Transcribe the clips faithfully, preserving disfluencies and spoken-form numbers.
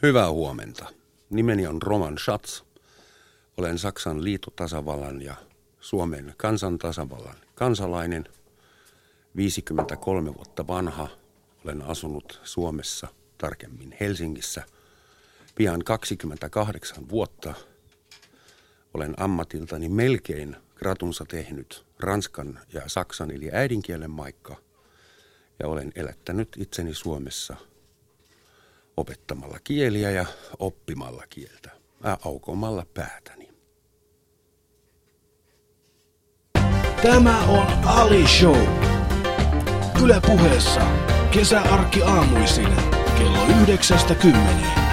Hyvää huomenta. Nimeni on Roman Schatz. Olen Saksan liittotasavallan ja Suomen kansantasavallan kansalainen. viisikymmentäkolme vuotta vanha. Olen asunut Suomessa, tarkemmin Helsingissä, pian kaksikymmentäkahdeksan vuotta. Olen ammatiltani melkein gratunsa tehnyt ranskan ja saksan eli äidinkielen maikka. Ja olen elättänyt itseni Suomessa opettamalla kieliä ja oppimalla kieltä, äh, aukomalla päätäni. Tämä on Ali Show. Yle Puheessa kesäarkki aamuisin kello yhdeksästä kymmeneen.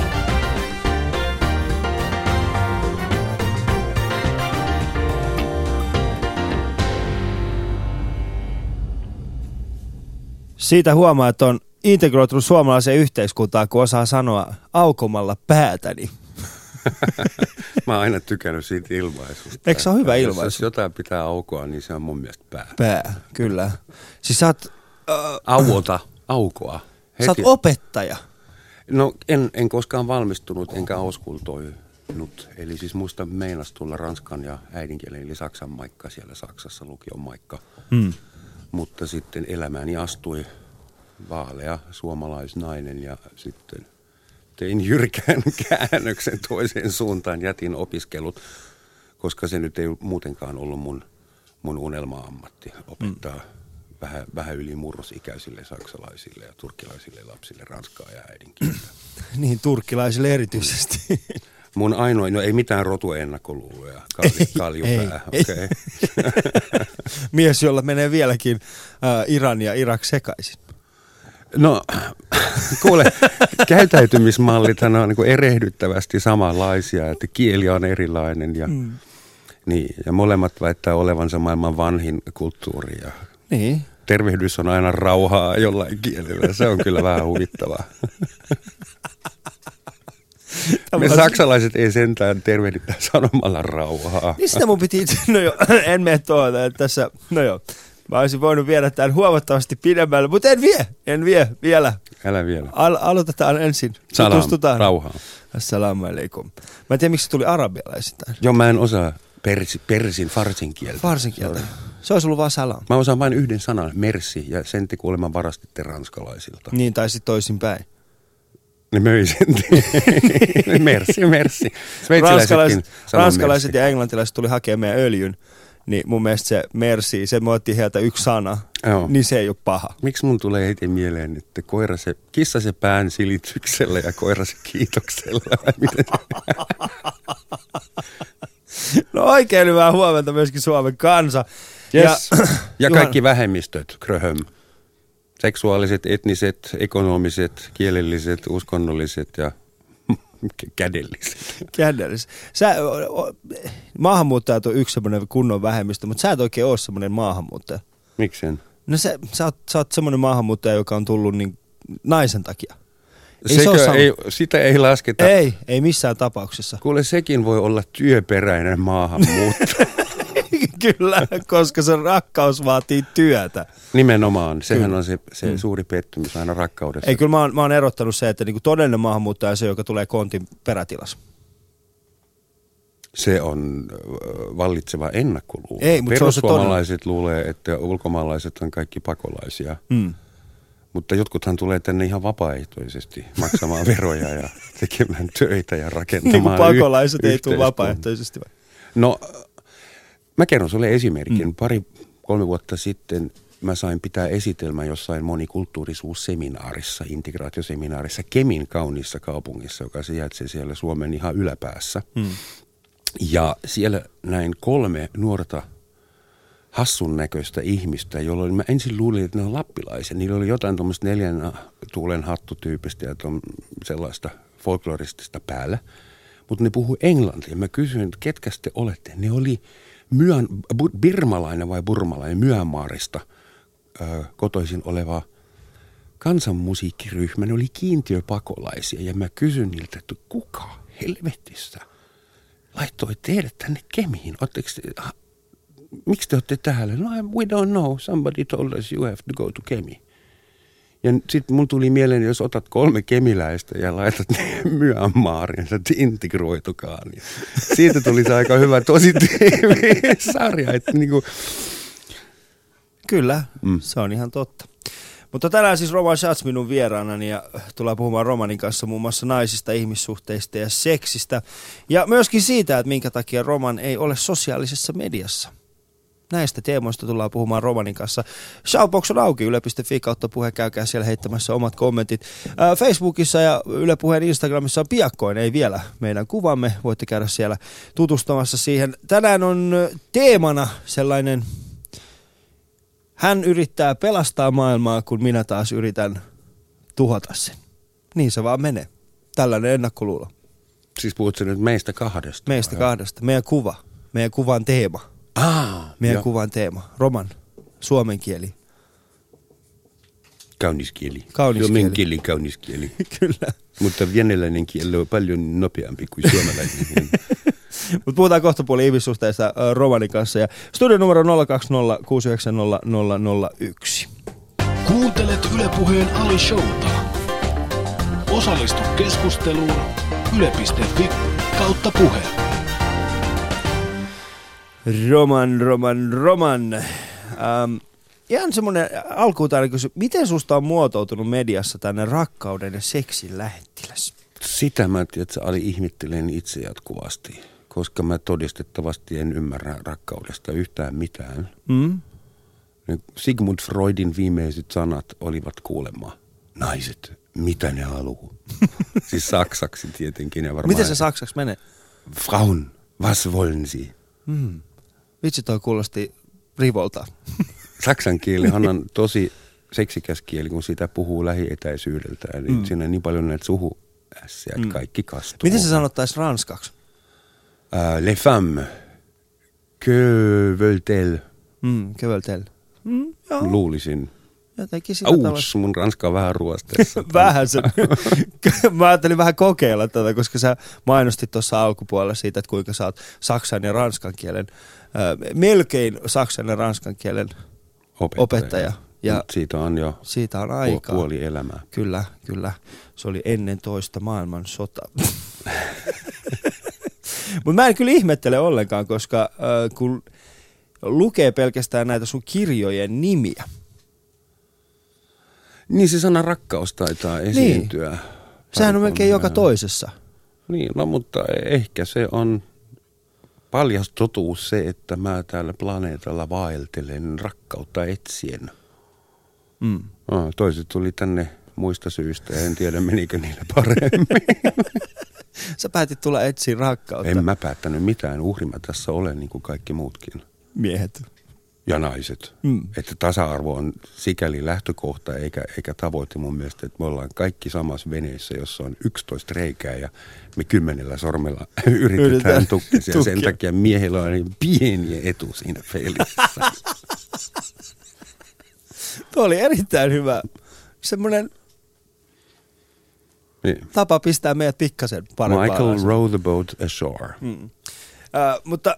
Siitä huomaa, että on integroitunut suomalaiseen yhteiskuntaan, kun osaa sanoa aukomalla päätäni. Mä oon aina tykännyt siitä ilmaisusta. Eikö se ole hyvä ilmaisu? Jos jotain pitää aukoa, niin se on mun mielestä pää. Pää, kyllä. Siis sä oot... Uh, Auota, aukoa. Heti. Sä oot opettaja. No en, en koskaan valmistunut, enkä auskultoinut. Eli siis musta meinas tulla ranskan ja äidinkielen, eli saksan maikka siellä Saksassa, lukion maikka. Hmm. Mutta sitten elämääni astui vaalea suomalaisnainen ja sitten tein jyrkän käännöksen toiseen suuntaan, jätin opiskelut, koska se nyt ei muutenkaan ollut mun, mun unelma-ammatti opettaa mm. vähän, vähän yli murrosikäisille saksalaisille ja turkkilaisille lapsille ranskaa ja äidinkieltä. Niin, turkkilaisille erityisesti. Mun ainoin, no ei mitään rotuennakkoluuloja, kalju, kaljupää, okei. Okay. Mies, jolla menee vieläkin äh, Iran ja Irak sekaisin. No, kuule, käytäytymismallithan on niin kuin erehdyttävästi samanlaisia, että kieli on erilainen ja, mm. niin, ja molemmat väittää olevansa maailman vanhin kulttuuri ja niin. Tervehdys on aina rauhaa jollain kielellä, se on kyllä vähän huvittavaa. Me saksalaiset ei sentään tervehditä sanomalla rauhaa. Mistä mun piti itse, no joo, en mene tuota tässä, no joo. Mä olisin voinut viedä tämän huomattavasti pidemmälle, mutta en vie, en vie vielä. Älä vielä. Al- aloitetaan ensin. Salam, rauhaa. Assalamu alaikum. Mä en tiedä, miksi se tuli arabialaisittain. Joo, mä en osaa persi, persin, farsin kieltä. Farsin kieltä. Se olisi ollut vaan salam. Mä osaan vain yhden sanan, merci, ja sen te kuulemma varastitte ranskalaisilta. Niin, tai sitten toisinpäin. Ne möi sen. Merci, merci. Ranskalaiset, ranskalaiset ja englantilaiset tuli hakemaan meidän öljyn. Niin mun mielestä se merci, se me otettiin heiltä yksi sana, Joo. niin se ei ole paha. Miksi mun tulee heti mieleen, että koira se, kissa se pään silityksellä ja koira se kiitoksella? No oikein hyvää huomenta myöskin Suomen kansa. Yes. Ja, ja kaikki Juhan... vähemmistöt, kröhöm. Seksuaaliset, etniset, ekonomiset, kielelliset, uskonnolliset ja kädelliset. Kädelliset. Sä, maahanmuuttajat on yksi semmoinen kunnon vähemmistö, mutta sä et oikein ole semmoinen maahanmuuttaja. Miksen? No sä, sä, oot, sä oot semmoinen maahanmuuttaja, joka on tullut niin naisen takia. Ei Sekö, se ei, sitä ei lasketa. Ei, ei missään tapauksessa. Kuule, sekin voi olla työperäinen maahanmuutto. Kyllä, koska se rakkaus vaatii työtä. Nimenomaan. Sehän kyllä. on se, se mm. suuri pettymys aina rakkaudessa. Ei, kyllä mä oon, mä oon erottanut se, että niinku todellinen maahanmuuttaja on se, joka tulee kontin perätilassa. Se on vallitseva ennakkoluulo. Ei, mutta perussuomalaiset luulee, että ulkomaalaiset on kaikki pakolaisia. Mm. Mutta jotkuthan tulee tänne ihan vapaaehtoisesti maksamaan veroja ja tekemään töitä ja rakentamaan niin kuin pakolaiset y- ei tule vapaaehtoisesti vai? No, mä kerron sulle esimerkin. Mm. Pari, kolme vuotta sitten mä sain pitää esitelmän jossain monikulttuurisuusseminaarissa, integraatioseminaarissa Kemin kauniissa kaupungissa, joka sijaitsee siellä Suomen ihan yläpäässä. Mm. Ja siellä näin kolme nuorta hassun näköistä ihmistä, jolloin mä ensin luulin, että ne on lappilaisia. Niillä oli jotain tuommoista neljän tuulen hattutyypistä ja sellaista folkloristista päällä. Mutta ne puhui englantia. Mä kysyin, että ketkä te olette? Ne oli myön, birmalainen vai burmalainen Myanmarista ö, kotoisin oleva kansanmusiikkiryhmä. Ne oli kiintiöpakolaisia ja mä kysyin niiltä, että kuka helvetissä laittoi teidät tänne Kemiin? Oletteko te, miksi te olette täällä? No, we don't know. Somebody told us you have to go to Kemi. Ja sitten mun tuli mieleen, jos otat kolme kemiläistä ja laitat ne Myanmariin, sä integroitukaan. Niin siitä tuli se aika hyvä tosi T V-sarja. Että niinku. Kyllä, mm. se on ihan totta. Mutta tänään siis Roman Schatz minun vieraanani ja tullaan puhumaan Romanin kanssa muun muassa naisista, ihmissuhteista ja seksistä. Ja myöskin siitä, että minkä takia Roman ei ole sosiaalisessa mediassa. Näistä teemoista tullaan puhumaan Romanin kanssa. Shoutbox on auki, yle piste fi kautta puhe, käykää siellä heittämässä omat kommentit. Ää, Facebookissa ja Yle Puheen Instagramissa on piakkoin, ei vielä meidän kuvamme. Voitte käydä siellä tutustumassa siihen. Tänään on teemana sellainen, hän yrittää pelastaa maailmaa, kun minä taas yritän tuhota sen. Niin se vaan menee. Tällainen ennakkoluulo. Siis puhutko nyt meistä kahdesta? Meistä vai? kahdesta. Meidän kuva. Meidän kuvan teema. Ah, Meidän jo. kuvan teema. Roman. Suomen kieli. Kaunis kieli. Kaunis Suomen kieli. kieli, kaunis kieli. Kyllä. Mutta venäläinen kieli on paljon nopeampi kuin suomalainen. Mutta puhutaan kohta puoli ihmissuhteista äh, Romanin kanssa. Ja studion numero nolla kaksi nolla kuusi yhdeksän nolla nolla nolla yksi. Kuuntelet Yle Puheen Ali Showta. Osallistu keskusteluun yle piste fi kautta puhe. Roman, Roman, Roman. Ähm, ihan semmoinen alkuun täällä kysy, miten susta on muotoutunut mediassa tänne rakkauden ja seksin lähettiläs? Sitä mä tiedän, Ali ihmettelen itse jatkuvasti, koska mä todistettavasti en ymmärrä rakkaudesta yhtään mitään. Mm? Sigmund Freudin viimeiset sanat olivat kuulemma, naiset, mitä ne haluaa? Siis saksaksi tietenkin. Ja varmaan, miten se saksaksi menee? Frauen, was wollen sie? Mm. Vitsi toi kuulosti rivolta. Saksan kielihan on tosi seksikäs kieli, kun sitä puhuu lähietäisyydeltä. Eli mm. siinä on niin paljon näitä suhuässiä, että mm. kaikki kastuu. Miten se sanottaisiin ranskaksi? Uh, les femmes, que veulent-elles? Mm, que veulent-elles? Mm, luulisin. Jotenkin sitä Auts, mun ranska on vähän ruosteessa. Vähän se. Mä ajattelin vähän kokeilla tätä, koska sä mainostit tuossa alkupuolella siitä, että kuinka sä oot saksan ja ranskan kielen, äh, melkein saksan ja ranskan kielen opettaja. opettaja. Ja siitä on jo siitä on aikaa. puoli elämää. Kyllä, kyllä. Se oli ennen toista maailmansota. Mutta mä en kyllä ihmettele ollenkaan, koska äh, kun lukee pelkästään näitä sun kirjojen nimiä. Niin se sana rakkaus taitaa esiintyä. Niin. Sehän on melkein joka toisessa. Niin, no mutta ehkä se on paljas totuus se, että mä täällä planeetalla vaeltelen rakkautta etsien. Mm. No, toiset tuli tänne muista syistä ja en tiedä menikö niille paremmin. Sä päätit tulla etsiä rakkautta. En mä päättänyt mitään, uhri mä tässä olen niin kuin kaikki muutkin. Miehet. Ja naiset. Mm. Että tasa-arvo on sikäli lähtökohta eikä, eikä tavoite mun mielestä, että me ollaan kaikki samassa veneessä, jossa on yksitoista reikää ja me kymmenellä sormella yritetään, yritetään tukkia. Ja sen takia miehellä on niin pieni etu siinä pelissä. Tuo oli erittäin hyvä. Semmoinen niin. tapa pistää meidät pikkasen parempaan. Michael asiaan. row the boat ashore. Mm. Uh, mutta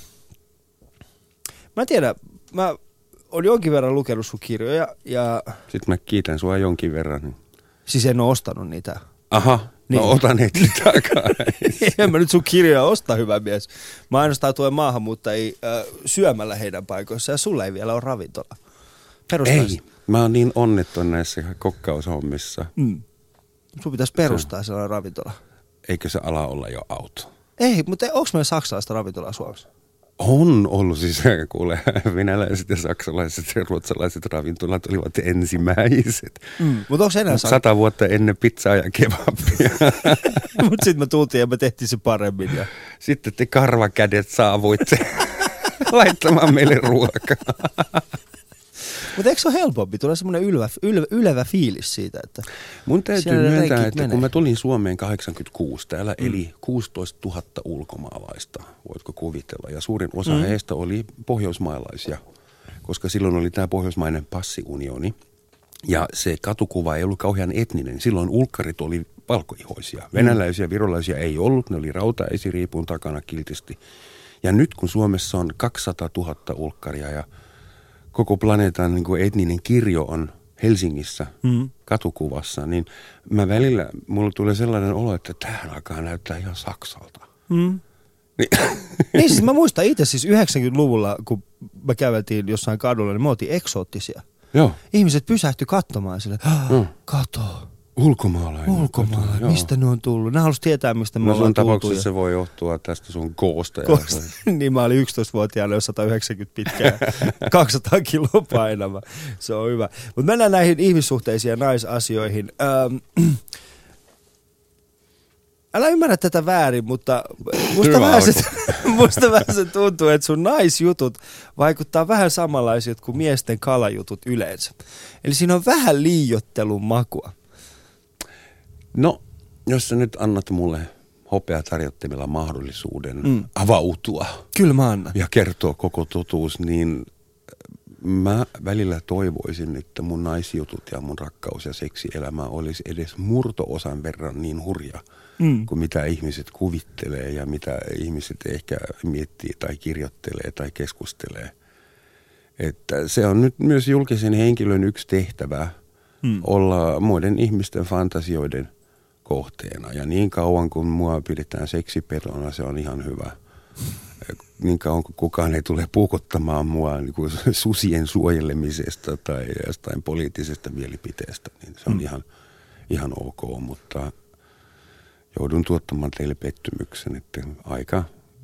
mä en tiedä, mä oon jonkin verran lukenut sun kirjoja ja... Sitten mä kiitän sua jonkin verran. Siis en oo ostanut niitä. Aha, niin. No otan heti takaisin. En mä nyt sun kirjoja osta, hyvä mies. Mä ainoastaan tuen maahanmuuttajia äh, syömällä heidän paikoissa ja sulla ei vielä ole ravintola. Ei, mä oon niin onnetton näissä kokkaushommissa. Mm. Sun pitäisi perustaa se. sellainen ravintola. Eikö se ala olla jo auto? Ei, mutta onko meillä saksalaista ravintolaa Suomessa? On ollut siis, kuule, venäläiset ja saksalaiset ja ruotsalaiset ravintolat olivat ensimmäiset. Mm, mutta onko enää Sata sak- vuotta ennen pizzaa ja kebabia. Mutta sitten me tultiin ja me tehtiin se paremmin. Ja... Sitten te karvakädet saavuitte laittamaan meille ruokaa. Mutta eikö se ole helpompi? Tulee semmoinen ylevä, ylevä, ylevä fiilis siitä, että... Mun täytyy myöntää, että menee. Kun mä tulin Suomeen kahdeksankymmentäkuusi, täällä mm. eli kuusitoista tuhatta ulkomaalaista, voitko kuvitella. Ja suurin osa mm. heistä oli pohjoismaalaisia, koska silloin oli tämä pohjoismainen passiunioni. Ja se katukuva ei ollut kauhean etninen. Silloin ulkkarit oli valkoihoisia. Venäläisiä, virolaisia ei ollut, ne oli rautaesiriipun takana kiltisti. Ja nyt kun Suomessa on kaksisataatuhatta ulkkaria ja koko planeetan niin kuin etninen kirjo on Helsingissä mm. katukuvassa, niin mä välillä, mulla tulee sellainen olo, että tähän alkaa näyttää ihan Saksalta. Mm. Niin. niin siis mä muistan itse siis yhdeksänkymmentäluvulla, kun me käveltiin jossain kadulla, niin me oltiin eksoottisia. Joo. Ihmiset pysähtyi katsomaan sille, mm. kato. Ulkomaalainen. Ulkomaalainen, kato, mistä ne on tullut? Nämä halusi tietää, mistä me no, ollaan tultu. No sun tapauksessa se voi johtua tästä sun koosta. Koosta. niin mä olin yksitoistavuotiaana jo sata yhdeksänkymmentä pitkää, kaksisataa kiloa painava. Se on hyvä. Mutta mennään näihin ihmissuhteisiin ja naisasioihin. Ähm, Älä ymmärrä tätä väärin, mutta musta vähän, se, musta vähän se tuntuu, että sun naisjutut vaikuttaa vähän samanlaisilta kuin miesten kalajutut yleensä. Eli siinä on vähän liioittelun makua. No, jos sä nyt annat mulle hopeatarjottimella mahdollisuuden mm. avautua. Kyllä mä annan. Ja kertoa koko totuus, niin mä välillä toivoisin, että mun naisjutut ja mun rakkaus- ja seksielämä olisi edes murto-osan verran niin hurja, mm. kuin mitä ihmiset kuvittelee ja mitä ihmiset ehkä miettii tai kirjoittelee tai keskustelee. Että se on nyt myös julkisen henkilön yksi tehtävä mm. olla muiden ihmisten fantasioiden kohteena. Ja niin kauan kun mua pidetään seksipetona, se on ihan hyvä. Niin kauan kun kukaan ei tule puukottamaan mua niin kuin susien suojelemisesta tai jostain poliittisesta mielipiteestä, niin se on mm. ihan, ihan ok. Mutta joudun tuottamaan teille pettymyksen, että aika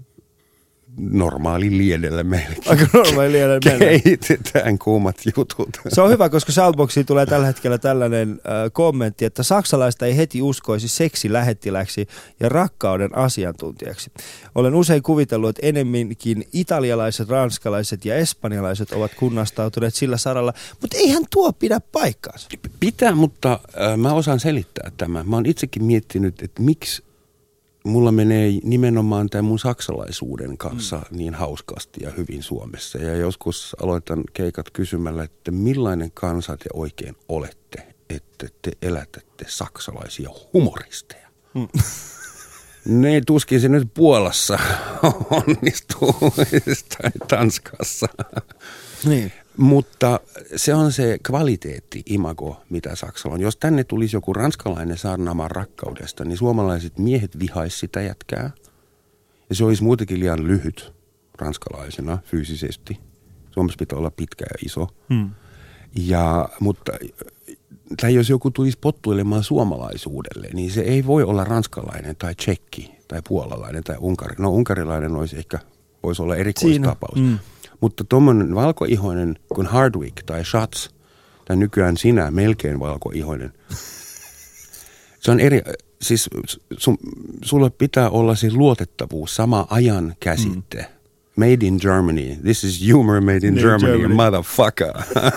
normaali liedellä meillekin. Aika normaali liedellä meille. Kehitetään kuumat jutut. Se on hyvä, koska Shoutboxiin tulee tällä hetkellä tällainen äh, kommentti, että saksalaista ei heti uskoisi seksilähettiläksi ja rakkauden asiantuntijaksi. Olen usein kuvitellut, että enemminkin italialaiset, ranskalaiset ja espanjalaiset ovat kunnastautuneet sillä saralla, mutta eihän tuo pidä paikkaansa. Pitää, mutta äh, mä osaan selittää tämän. Mä oon itsekin miettinyt, että miksi mulla menee nimenomaan tämän mun saksalaisuuden kanssa mm. niin hauskasti ja hyvin Suomessa. Ja joskus aloitan keikat kysymällä, että millainen kansa te oikein olette, että te elätätte saksalaisia humoristeja. Mm. Ne tuskin se nyt Puolassa onnistuu tai Tanskassa. Niin. Mutta se on se kvaliteetti-imago, mitä Saksalla on. Jos tänne tulisi joku ranskalainen saarnaamaan rakkaudesta, niin suomalaiset miehet vihaisi sitä jätkää. Ja se olisi muutenkin liian lyhyt ranskalaisena fyysisesti. Suomessa pitää olla pitkä ja iso. Hmm. Ja, mutta, tai jos joku tulisi pottuilemaan suomalaisuudelle, niin se ei voi olla ranskalainen tai tsekki tai puolalainen tai unkari. No unkarilainen olisi ehkä, voisi olla erikoistapaus. Hmm. Mutta tuommoinen valkoihoinen kuin Hardwick tai Schatz, tai nykyään sinä melkein valkoihoinen, se on eri, siis sun, sulla pitää olla siis luotettavuus, sama ajan käsite. Mm. Made in Germany, this is humor made in Germany, Germany, motherfucker.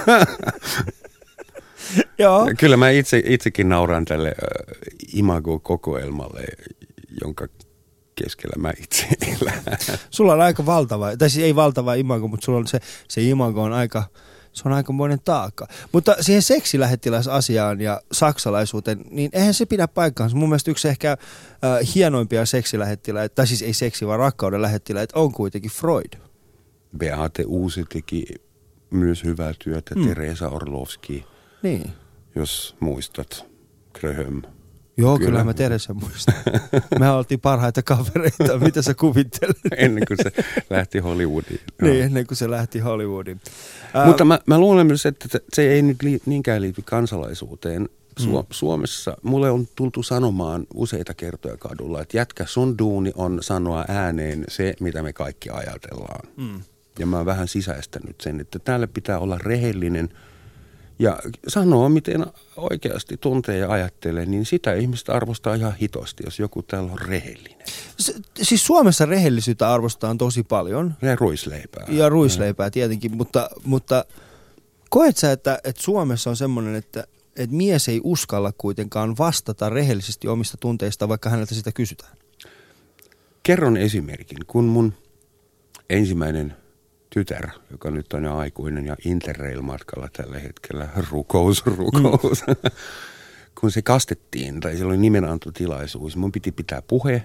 Joo. Kyllä mä itse, itsekin nauran tälle äh, imago-kokoelmalle, jonka keskellä mä itse elän. Sulla on aika valtava, tai siis ei valtava imago, mutta sulla on se, se imago on aika, se on aikamoinen taakka. Mutta siihen seksilähettiläsasiaan ja saksalaisuuteen, niin eihän se pidä paikkaansa. Mun mielestä yksi ehkä äh, hienoimpia seksilähettiläitä, tai siis ei seksi, vaan rakkauden lähettiläitä, on kuitenkin Freud. Beate Uhse teki myös hyvää työtä, mm. Teresa Orlovski, niin. Jos muistat, Gröhöm. Joo, kyllä, kyllä mä Teresa muistan. Mehän oltiin parhaita kavereita, mitä sä kuvittelet? Ennen kuin se lähti Hollywoodiin. Niin, ennen kuin se lähti Hollywoodiin. Uh, Mutta mä, mä luulen myös, että se ei nyt li, niinkään liity kansalaisuuteen. Su- mm. Suomessa mulle on tultu sanomaan useita kertoja kadulla, että jätkä, sun duuni on sanoa ääneen se, mitä me kaikki ajatellaan. Mm. Ja mä oon vähän sisäistänyt sen, että täällä pitää olla rehellinen ja sanoo, miten oikeasti tuntee ja ajattelee, niin sitä ihmistä arvostaa ihan hitosti, jos joku täällä on rehellinen. S- siis Suomessa rehellisyyttä arvostetaan tosi paljon. Ja ruisleipää. Ja ruisleipää tietenkin, mutta, mutta koet sä, että, että Suomessa on semmoinen, että, että mies ei uskalla kuitenkaan vastata rehellisesti omista tunteista, vaikka häneltä sitä kysytään? Kerron esimerkin. Kun mun ensimmäinen tytär, joka nyt on jo aikuinen ja Interrail-matkalla tällä hetkellä, rukous, rukous. Mm. Kun se kastettiin, tai siellä oli nimenantotilaisuus, mun piti pitää puhe,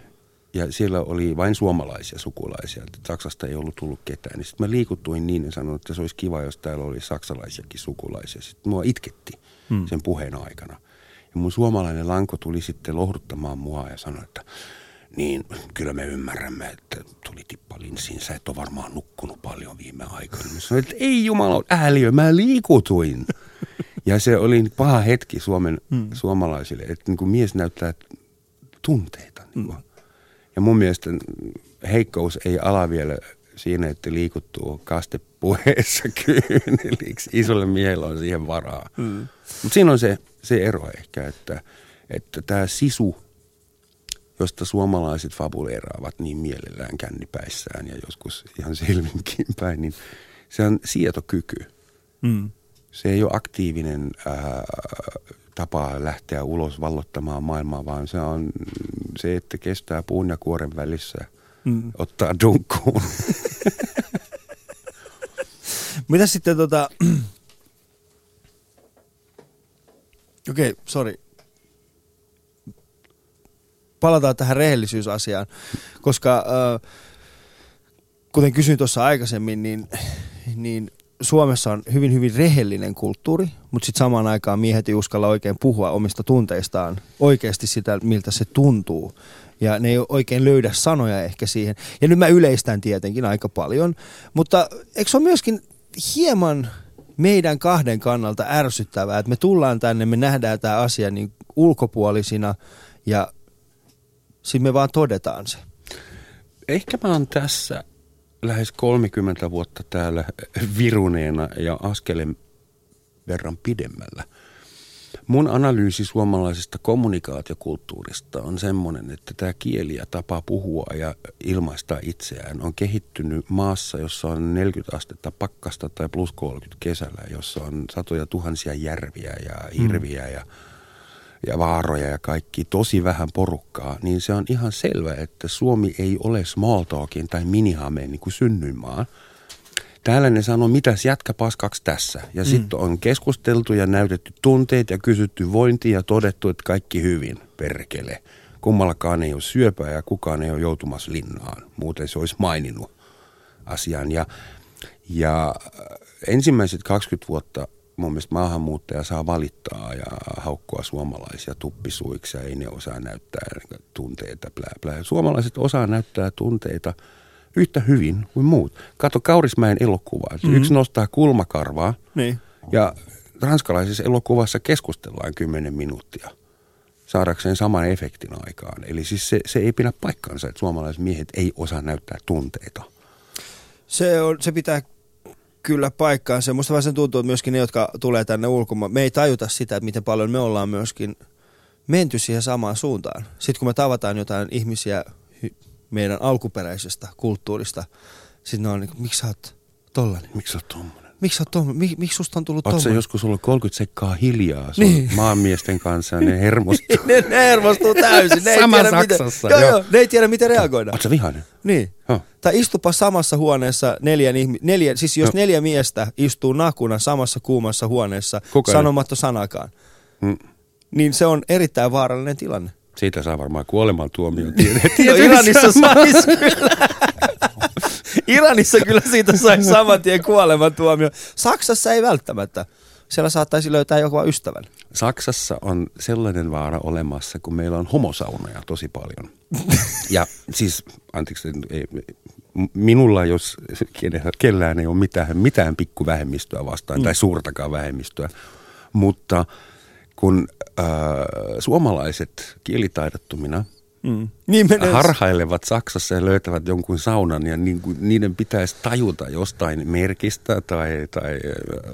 ja siellä oli vain suomalaisia sukulaisia, että Saksasta ei ollut tullut ketään. Niin sitten mä liikutuin niin ja sanoin, että se olisi kiva, jos täällä oli saksalaisiakin sukulaisia. Sitten mua itketti hmm. sen puheen aikana. Ja mun suomalainen lanko tuli sitten lohduttamaan mua ja sanoi, että niin, kyllä me ymmärrämme, että tuli tippa linssiin. Sä et ole varmaan nukkunut paljon viime aikoina. Mä sanoin, että ei jumala, ääliö, mä liikutuin. Ja se oli paha hetki Suomen hmm. suomalaisille, että niin kuin mies näyttää tunteita. Niin kuin. Ja mun mielestä heikkous ei ala vielä siinä, että liikuttuu kastepuheessa kyyneliksi. Isolle miehellä on siihen varaa. Hmm. Mutta siinä on se, se ero ehkä, että, että tämä sisu, josta suomalaiset fabuleeraavat niin mielellään kännipäissään ja joskus ihan silminkin päin, niin se on sietokyky. Hmm. Se ei ole aktiivinen ää, tapa lähteä ulos vallottamaan maailmaa, vaan se on se, että kestää puun ja kuoren välissä, mm. ottaa dunkkuun. Mitä sitten tota... Okei, okay, sori. Palataan tähän rehellisyysasiaan, koska äh, kuten kysyin tuossa aikaisemmin, niin... niin Suomessa on hyvin, hyvin rehellinen kulttuuri, mutta sitten samaan aikaan miehet ei uskalla oikein puhua omista tunteistaan oikeasti sitä, miltä se tuntuu. Ja ne ei oikein löydä sanoja ehkä siihen. Ja nyt mä yleistän tietenkin aika paljon, mutta eikö se ole myöskin hieman meidän kahden kannalta ärsyttävää, että me tullaan tänne, me nähdään tämä asia niin ulkopuolisina ja sitten me vaan todetaan se. Ehkä mä oon tässä lähes kolmekymmentä vuotta täällä viruneena ja askelen verran pidemmällä. Mun analyysi suomalaisesta kommunikaatiokulttuurista on semmoinen, että tämä kieli ja tapa puhua ja ilmaista itseään on kehittynyt maassa, jossa on neljäkymmentä astetta pakkasta tai plus kolmekymmentä kesällä, jossa on satoja tuhansia järviä ja hirviä ja, ja vaaroja ja kaikki, tosi vähän porukkaa, niin se on ihan selvä, että Suomi ei ole small talkin tai minihameen niin kuin synnyinmaa. Täällä ne sanoo, mitäs jätkä paskaksi tässä. Ja mm. sitten on keskusteltu ja näytetty tunteet ja kysytty vointia ja todettu, että kaikki hyvin, perkele. Kummallakaan ei ole syöpää ja kukaan ei ole joutumassa linnaan. Muuten se olisi maininnut asian. Ja, ja ensimmäiset kaksikymmentä vuotta mun mielestä maahanmuuttaja saa valittaa ja haukkua suomalaisia tuppisuiksi ja ei ne osaa näyttää tunteita. Blää, blää. Suomalaiset osaa näyttää tunteita yhtä hyvin kuin muut. Kato Kaurismäen elokuvaa. Mm-hmm. Yksi nostaa kulmakarvaa niin. Ja ranskalaisessa elokuvassa keskustellaan kymmenen minuuttia saadakseen saman efektin aikaan. Eli siis se, se ei pidä paikkaansa, että suomalaiset miehet ei osaa näyttää tunteita. Se, on, se pitää kyllä paikkaansa. Musta vähän sen tuntuu, että myöskin ne, jotka tulee tänne ulkomaan, me ei tajuta sitä, että miten paljon me ollaan myöskin menty siihen samaan suuntaan. Sitten kun me tavataan jotain ihmisiä meidän alkuperäisestä kulttuurista, sitten ne on niin, miksi sä oot tollainen? Miksi sä oot tommonen? Miksi sä oot tommonen? Mik, miksi susta on tullut tommonen? Oot sä joskus ollut kolmekymmentä sekkaa hiljaa niin. Maanmiesten kanssa ja ne hermostuu? ne, ne hermostuu täysin. Ne Sama Saksassa. Miten, joo, joo, ne ei tiedä miten reagoida. Oot sä vihainen? Niin. Huh. Tai istupa samassa huoneessa neljän ihmi- neljä, siis jos no. neljä miestä istuu nakuna samassa kuumassa huoneessa Kuka sanomatta ne? Sanakaan, hmm. niin se on erittäin vaarallinen tilanne. Siitä saa varmaan kuolemantuomioon. No Iranissa sais kyllä. Iranissa kyllä siitä sai saman tien kuolemantuomio. Saksassa ei välttämättä. Siellä saattaisi löytää joku ystävän. Saksassa on sellainen vaara olemassa, kun meillä on homosaunoja tosi paljon. Ja siis, anteeksi, ei, minulla jos kellään ei ole mitään, mitään pikkuvähemmistöä vastaan mm. tai suurtakaan vähemmistöä, mutta kun äh, suomalaiset kielitaidottomina mm. niin harhailevat Saksassa ja löytävät jonkun saunan ja niin kuin, niiden pitäisi tajuta jostain merkistä tai, tai äh,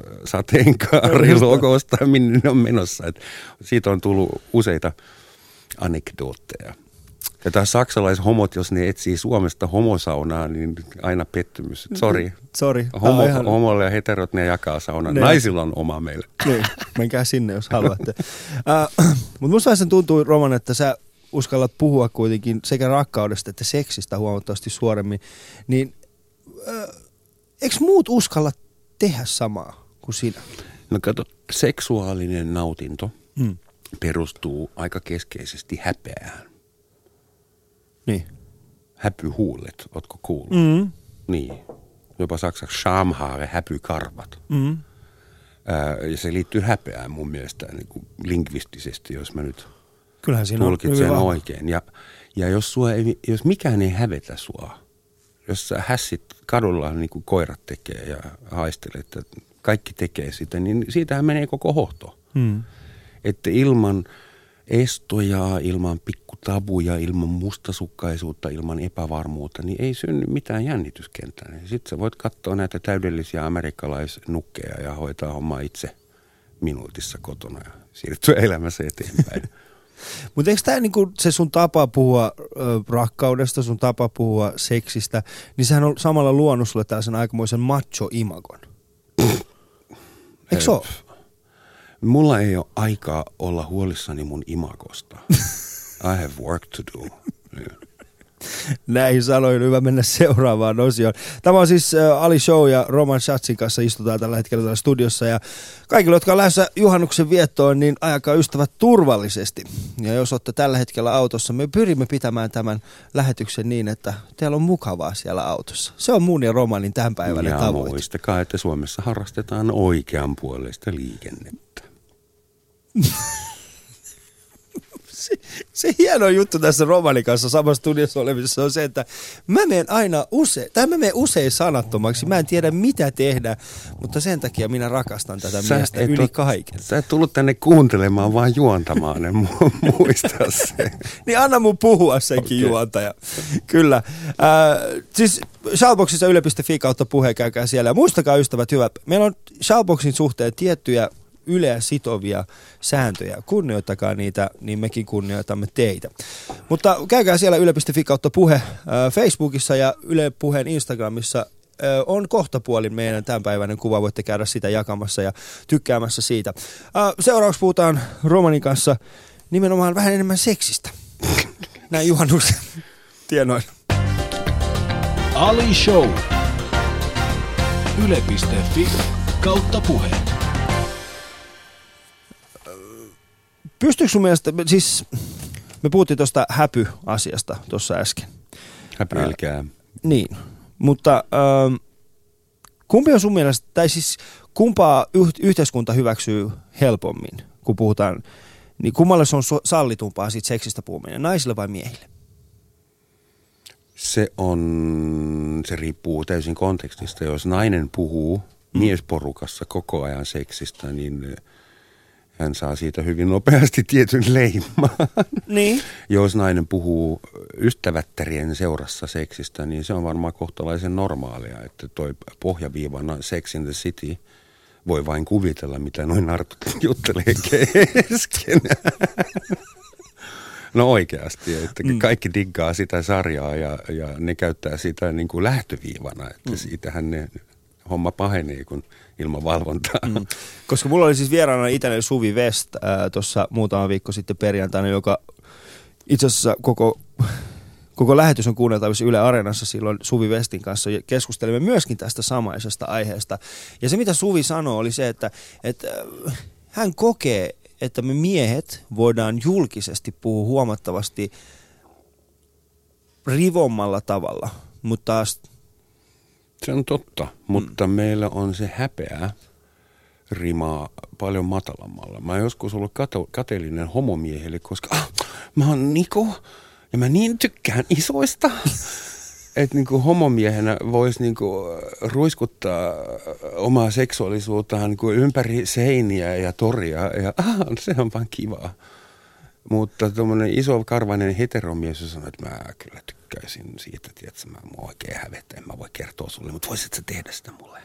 sateenkaarilogosta, minne ne on menossa. Et siitä on tullut useita anekdootteja. Ja taas saksalaishomot, jos ne etsii Suomesta homosaunaa, niin aina pettymys. Sori. Sori. Homo, ihan... Homolle ja heterot ne jakaa saunan. Ne. Naisilla on oma meillä. Niin, menkää sinne, jos haluatte. uh, Mutta musta vähän sen tuntuu, Roman, että sä uskallat puhua kuitenkin sekä rakkaudesta että seksistä huomattavasti suoremmin. Niin uh, eikö muut uskalla tehdä samaa kuin sinä? No kato, seksuaalinen nautinto hmm. perustuu aika keskeisesti häpeään. Niin. häpyhuulet, ootko kuullut? Mm. Niin, jopa saksaksi Schamhaare, häpykarvat. Mm. Ää, ja se liittyy häpeään mun mielestä niin kuin lingvistisesti, jos mä nyt Kyllähän siinä tulkitsen on oikein. Ja, ja jos, sua ei, jos mikään ei hävetä sua, jos sä hässit kadulla niin kuin koirat tekee ja haistelet, että kaikki tekee sitä, niin siitähän menee koko hohto. Mm. Että ilman estoja, ilman pikkutabuja, ilman mustasukkaisuutta, ilman epävarmuutta, niin ei synny mitään jännityskenttää. Sitten sä voit katsoa näitä täydellisiä amerikkalaisnukkeja ja hoitaa hommaa itse minuutissa kotona ja siirtyä elämässä eteenpäin. Mutta eikö tämä niinku se sun tapa puhua ö, rakkaudesta, sun tapa puhua seksistä, niin sehän on samalla luonut sulle tällaisen aikamoisen macho-imagon. Eikö se ole? Mulla ei ole aikaa olla huolissani mun imagosta. I have work to do. Yeah. Näihin sanoin, hyvä mennä seuraavaan osioon. Tämä on siis äh, Ali Show ja Roman Schatzin kanssa istutaan tällä hetkellä täällä studiossa. Ja kaikille, jotka on lähdössä juhannuksen viettoon, niin ajakaa ystävät turvallisesti. Ja jos olette tällä hetkellä autossa, me pyrimme pitämään tämän lähetyksen niin, että teillä on mukavaa siellä autossa. Se on mun ja Romanin tämänpäiväinen ja tavoite. Muistakaa, että Suomessa harrastetaan oikeanpuoleista liikennettä. Se, se hieno juttu tässä Romanin kanssa samassa studiossa olemisessa on se, että mä menen aina usein, tai mä menen usein sanattomaksi. Mä en tiedä mitä tehdä, mutta sen takia minä rakastan tätä sä miestä yli ole, kaiken. Sä et tullut tänne kuuntelemaan, vaan juontamaan, en muista se. Niin anna mun puhua senkin okay. Juontaja. Kyllä. Äh, siis Shoutboxissa yle piste fi kautta puhe, käykää siellä. Ja muistakaa ystävät hyvät, meillä on Shoutboxin suhteen tiettyjä Yleä sitovia sääntöjä. Kunnioittakaa niitä, niin mekin kunnioitamme teitä. Mutta käykää siellä yle piste fi kautta puhe Facebookissa ja Yle Puheen Instagramissa on kohtapuolin meidän tämänpäiväinen kuva. Voitte käydä sitä jakamassa ja tykkäämässä siitä. Seuraavaksi puhutaan Romanin kanssa nimenomaan vähän enemmän seksistä. Näin juhannuksen tienoilla. Ali Show. yle piste fi kautta puhe. Pystyykö sun mielestä, siis me puhuttiin tuosta häpy-asiasta tuossa äsken. Häpylkää. Äh, niin, mutta äh, kumpi on sun mielestä, tai siis kumpaa yh- yhteiskunta hyväksyy helpommin, kun puhutaan, niin kummalle se on so- sallitumpaa siitä seksistä puhuminen, naisille vai miehille? Se on, se riippuu täysin kontekstista. Jos nainen puhuu mm. miesporukassa koko ajan seksistä, niin hän saa siitä hyvin nopeasti tietyn leimaan. Niin. Jos nainen puhuu ystävättärien seurassa seksistä, niin se on varmaan kohtalaisen normaalia, että toi pohjaviivana Sex in the City voi vain kuvitella, mitä noin nartut juttelee kesken. No oikeasti, että mm. kaikki diggaa sitä sarjaa ja, ja ne käyttää sitä niin kuin lähtöviivana, että mm. siitähän ne homma pahenee, kun ilman valvontaa. Mm. Koska mulla oli siis vieraana itäinen Suvi West tuossa muutama viikko sitten perjantaina, joka itse asiassa koko, koko lähetys on kuunneltavissa Yle Areenassa silloin Suvi Westin kanssa. Keskustelimme myöskin tästä samaisesta aiheesta. Ja se, mitä Suvi sanoi, oli se, että, että hän kokee, että me miehet voidaan julkisesti puhua huomattavasti rivommalla tavalla, mutta taas se on totta, mutta mm. meillä on se häpeä rimaa paljon matalammalla. Mä oon joskus ollut kato, kateellinen homomiehelle, koska ah, mä oon Niko ja mä niin tykkään isoista. Että niinku homomiehenä voisi niinku ruiskuttaa omaa seksuaalisuuttaan niinku ympäri seiniä ja toria. Ja ah, se on vaan kivaa. Mutta tuommoinen isokarvainen heteromies sanoi, että mä kyllä tykkäisin siitä, että mä mua oikein hävettä, en mä voi kertoa sulle, mutta voisit sä tehdä sitä mulle?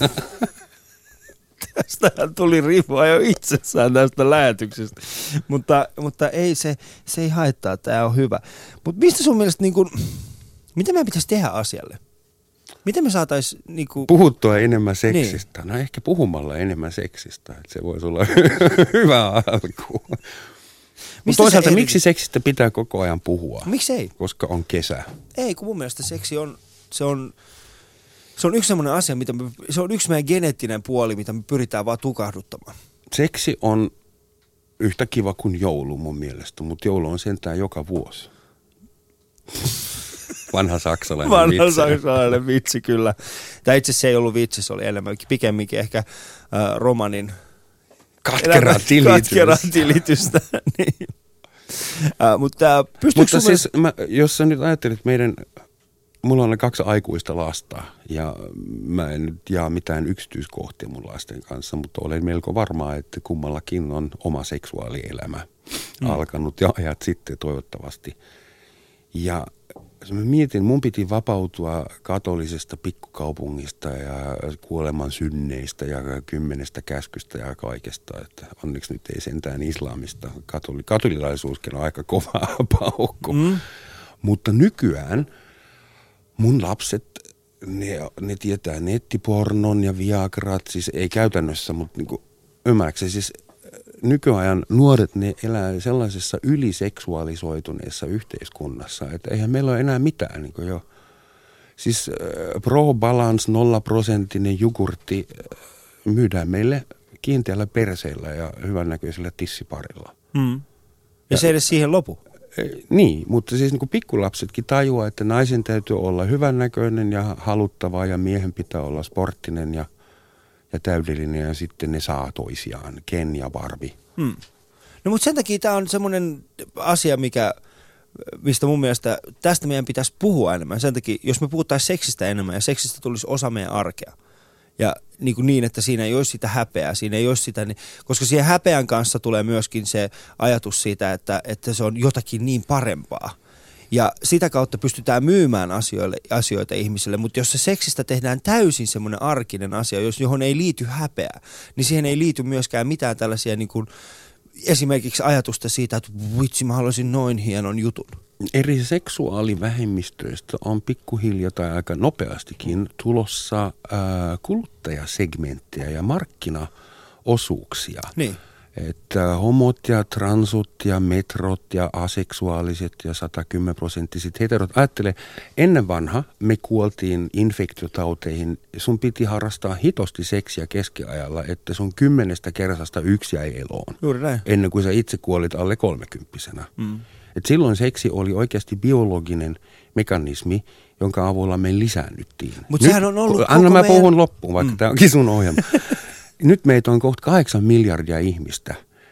Tästähän tuli rivua jo itsessään tästä lähetyksestä, mutta, mutta ei se, se ei haittaa, tämä on hyvä. Mutta mistä sun mielestä, niin kun, mitä meidän pitäisi tehdä asialle? Miten me saataisiin niinku puhuttua enemmän seksistä? Niin. No ehkä puhumalla enemmän seksistä, että se voisi olla hyvä alku. Mutta toisaalta miksi seksistä pitää koko ajan puhua? Miksi ei? Koska on kesä. Ei, kun mun mielestä seksi on, se on, se on yksi sellainen asia, mitä me, se on yksi meidän geneettinen puoli, mitä me pyritään vaan tukahduttamaan. Seksi on yhtä kiva kuin joulu mun mielestä, mutta joulu on sentään joka vuosi. Vanha saksalainen Vanha vitsi. saksalainen vitsi, kyllä. Tai itse asiassa se ei ollut vitsi, se oli enemmänkin pikemminkin ehkä äh, romanin Katkera tilitys. Katkera tilitystä, niin. Äh, mutta mutta siis, mä, jos sä nyt ajattelet meidän, mulla on kaksi aikuista lasta ja mä en nyt jaa mitään yksityiskohtia mun lasten kanssa, mutta olen melko varma, että kummallakin on oma seksuaalielämä mm. alkanut ja ajat sitten toivottavasti. Ja jos mä mietin, mun piti vapautua katolisesta pikkukaupungista ja kuoleman synneistä ja kymmenestä käskystä ja kaikesta. Että onneksi nyt ei sentään islamista. Katoli, katolilaisuuskin on aika kova paukku. Mm. Mutta nykyään mun lapset, ne, ne tietää nettipornon ja viagrat, siis ei käytännössä, mutta niin ymmärräkseni siis nykyajan nuoret, ne elää sellaisessa yliseksuaalisoituneessa yhteiskunnassa, että eihän meillä ole enää mitään niin kuin jo. Siis äh, Pro Balance nolla prosenttinen jogurtti äh, myydään meille kiinteällä perseillä ja hyvännäköisellä tissiparilla. Mm. Ja, ja se edes siihen lopu. Niin, mutta siis niin kuin pikkulapsetkin tajuaa, että naisen täytyy olla hyvännäköinen ja haluttava ja miehen pitää olla sporttinen ja ja täydellinen ja sitten ne saa toisiaan, Ken ja Barbie. Hmm. No mutta sen takia tämä on semmoinen asia, mikä, mistä mun mielestä tästä meidän pitäisi puhua enemmän. Sen takia, jos me puhuttaisiin seksistä enemmän ja seksistä tulisi osa meidän arkea. Ja niin, kuin niin että siinä ei olisi sitä häpeää, siinä ei olisi sitä, koska siihen häpeän kanssa tulee myöskin se ajatus siitä, että, että se on jotakin niin parempaa. Ja sitä kautta pystytään myymään asioille, asioita ihmisille, mutta jos se seksistä tehdään täysin semmoinen arkinen asia, jos johon ei liity häpeää, niin siihen ei liity myöskään mitään tällaisia niin kuin, esimerkiksi ajatusta siitä, että vitsi mä haluaisin noin hienon jutun. Eri seksuaalivähemmistöistä on pikkuhiljaa tai aika nopeastikin tulossa ää, kuluttajasegmenttejä ja markkinaosuuksia. Niin. Että homot ja transut ja metrot ja aseksuaaliset ja satakymmentä prosenttiset heterot. Ajattele, ennen vanha me kuoltiin infektiotauteihin. Sun piti harrastaa hitosti seksiä keskiajalla, että sun kymmenestä kersasta yksi jäi eloon. Juuri näin. Ennen kuin sä itse kuolit alle kolmekymppisenä. Mm. Et silloin seksi oli oikeasti biologinen mekanismi, jonka avulla me lisäännyttiin. Mutta sehän on ollut Anna mä meidän... puhun loppuun, vaikka mm. tämä onkin sun ohjelma. Nyt meitä on kohta kahdeksan miljardia ihmistä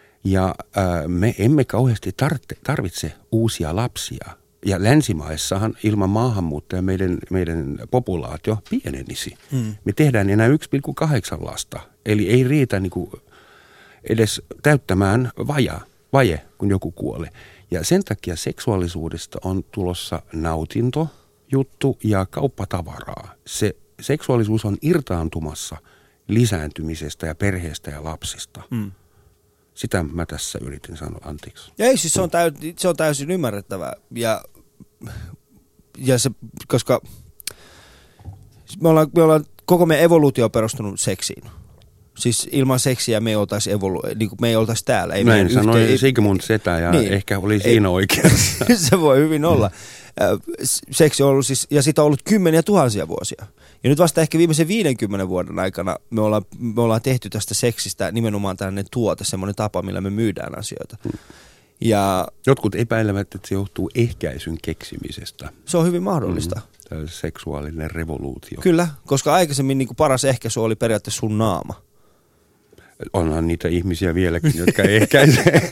ja äh, me emme kauheasti tarvitse, tarvitse uusia lapsia. Ja länsimaissahan ilman maahanmuuttajia meidän, meidän populaatio pienenisi. Hmm. Me tehdään enää yksi pilkku kahdeksan lasta, eli ei riitä niinku edes täyttämään vaja, vaje, kun joku kuolee. Ja sen takia seksuaalisuudesta on tulossa nautintojuttu ja kauppatavaraa. Se seksuaalisuus on irtaantumassa lisääntymisestä ja perheestä ja lapsista. Mm. Sitä mä tässä yritin sanoa, anteeksi. Ja ei, siis se on, täy- se on täysin ymmärrettävää. Ja, ja se, koska me ollaan, me ollaan koko meidän evoluutio perustunut seksiin. Siis ilman seksiä me ei oltaisi, evolu- niin me ei oltaisi täällä. Ei Näin sanoi yhteen... Sigmund Setä ja niin, ehkä oli siinä ei, oikeassa. Se voi hyvin olla. Seksi on ollut siis, ja sitä on ollut kymmeniä tuhansia vuosia. Ja nyt vasta ehkä viimeisen viidenkymmenen vuoden aikana me ollaan, me ollaan tehty tästä seksistä nimenomaan tällainen tuote, semmoinen tapa, millä me myydään asioita. Hmm. Ja jotkut epäilevät, että se johtuu ehkäisyn keksimisestä. Se on hyvin mahdollista. Hmm. Seksuaalinen revoluutio. Kyllä, koska aikaisemmin niin kuin paras ehkäisy oli periaatteessa sun naama. Onhan niitä ihmisiä vieläkin, jotka ehkäisee.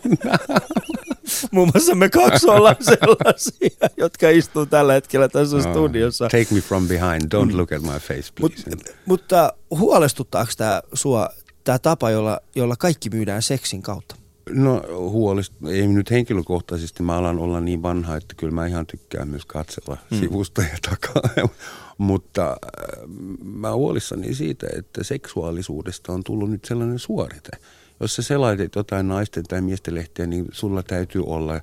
Muun muassa me kaksi ollaan sellaisia, jotka istuu tällä hetkellä tässä oh, studiossa. Take me from behind, don't look at my face, please. Mut, mutta huolestuttaako tämä sua, tämä tapa, jolla, jolla kaikki myydään seksin kautta? No huolest, ei nyt henkilökohtaisesti, mä alan olla niin vanha, että kyllä mä ihan tykkään myös katsella hmm. sivusta ja takaa. Mutta mä oon huolissani siitä, että seksuaalisuudesta on tullut nyt sellainen suorite. Jos sä selaitet jotain naisten tai miesten lehtiä, niin sulla täytyy olla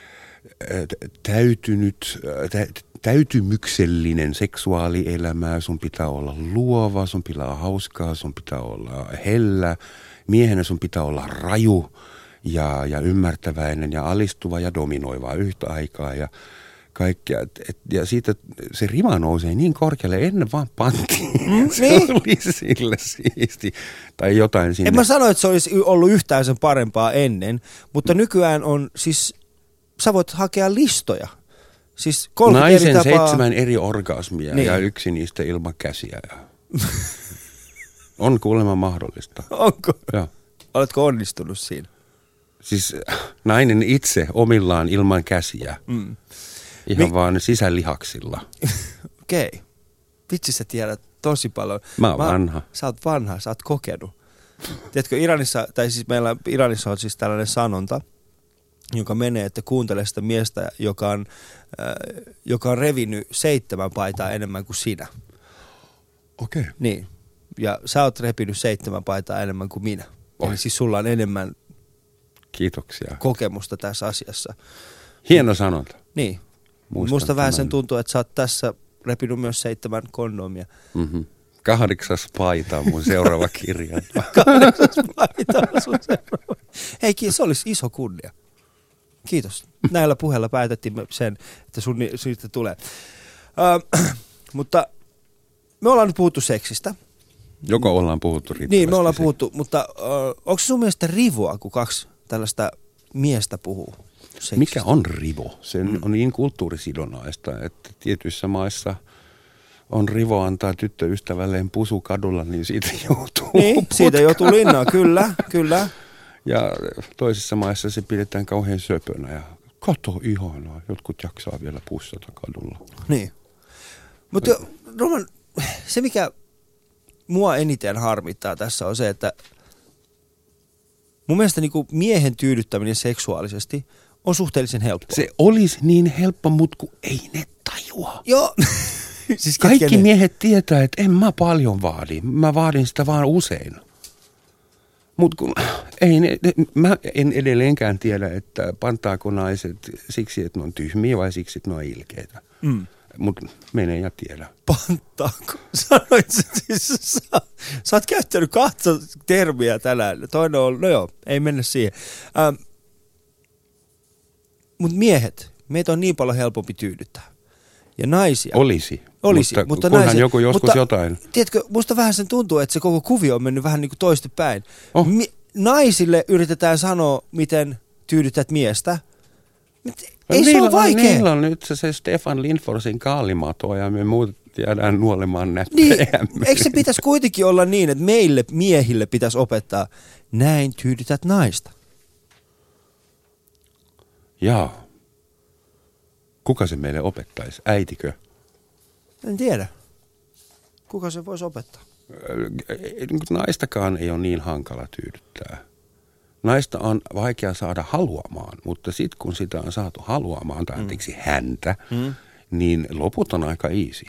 täytynyt, täytymyksellinen seksuaalielämä. Sun pitää olla luova, sun pitää olla hauskaa, sun pitää olla hellä. Miehenä sun pitää olla raju ja, ja ymmärtäväinen ja alistuva ja dominoiva yhtä aikaa ja kaikkea. Et, et, ja siitä se rima nousee niin korkealle, ennen vaan pantiin. Mm, se niin. Oli sille siisti. Tai jotain sinne. En mä sano, että se olisi ollut yhtään sen parempaa ennen, mutta nykyään on siis, sä voit hakea listoja Siis kolmekymmentä Naisen eri tapaa... seitsemän eri orgasmia Niin. ja yksi niistä ilman käsiä. On kuulemma mahdollista. Onko? Joo. Oletko onnistunut siinä? Siis nainen itse omillaan ilman käsiä. Mm. Ihan Mi- vaan sisälihaksilla. Okei. Okay. Vitsi sä tiedät tosi paljon. Mä oon vanha. Sä oot vanha, sä oot kokenut. Tiedätkö, Iranissa, tai siis meillä Iranissa on siis tällainen sanonta, joka menee, että kuuntele sitä miestä, joka on, äh, joka on revinnyt seitsemän paitaa enemmän kuin sinä. Okei. Okay. Niin. Ja sä oot repinyt seitsemän paitaa enemmän kuin minä. Oi. Eli siis sulla on enemmän Kiitoksia. kokemusta tässä asiassa. Hieno sanonta. Niin. Muistan Musta vähän tämän. sen tuntuu, että sä oot tässä repinyt myös seitsemän kondomia. Mm-hmm. Kahdeksas paita on mun seuraava kirja. Kahdeksas paita on sun seuraava. Hei, se olisi iso kunnia. Kiitos. Näillä puheilla päätettiin sen, että sun siitä tulee. Ö, mutta me ollaan nyt puhuttu seksistä. Joko ollaan puhuttu riittävästi? Niin, me ollaan puhuttu, mutta ö, onko sun mielestä rivoa, kun kaksi tällaista miestä puhuu seksistä? Mikä on rivo? Se mm. on niin kulttuurisidonnaista, että tietyissä maissa on rivo antaa tyttöystävälleen pusu kadulla, niin siitä joutuu Niin, putkaan. siitä joutuu linnaan, kyllä, kyllä. Ja toisissa maissa se pidetään kauhean söpönä ja kato ihanaa, jotkut jaksaa vielä pussata kadulla. Niin. Mutta Roman, se mikä mua eniten harmittaa tässä on se, että mun mielestä niinku miehen tyydyttäminen seksuaalisesti on suhteellisen helppoa. Se olisi niin helppo, mutta kun ei ne tajua. Joo. Siis Kaikki ketkä ne- miehet tietää, että en mä paljon vaadi. Mä vaadin sitä vaan usein. Mutta kun ei ne, ne, mä en edelleenkään tiedä, että pantaako naiset siksi, että ne on tyhmiä vai siksi, että ne on ilkeitä. Mm. Mutta mene ja tiedä. Pantaako? Sanoit sä siis, sä, sä oot käyttänyt kahta termiä tänään. Toinen on, no joo, ei mennä siihen. Ähm, Mutta miehet, meitä on niin paljon helpompi tyydyttää. Ja naisia. Olisi. Olisi, mutta, mutta kunhan naiset, joku joskus mutta, jotain. Tiedätkö, musta vähän sen tuntuu, että se koko kuvio on mennyt vähän niin kuin toistepäin. Oh. Mi- naisille yritetään sanoa, miten tyydytät miestä. Mut ei se ole vaikea. Niillä on nyt se, se Stefan Lindforsin kaalimato ja me muut jäädään nuolemaan näppejämme. Niin, eikö se pitäisi kuitenkin olla niin, että meille miehille pitäisi opettaa, näin tyydytät naista? Jaa. Kuka se meille opettaisi? Äitikö? En tiedä. Kuka se voisi opettaa? Naistakaan ei ole niin hankala tyydyttää. Naista on vaikea saada haluamaan, mutta sitten kun sitä on saatu haluamaan, tai anteeksi mm. häntä, mm. niin loput on aika easy.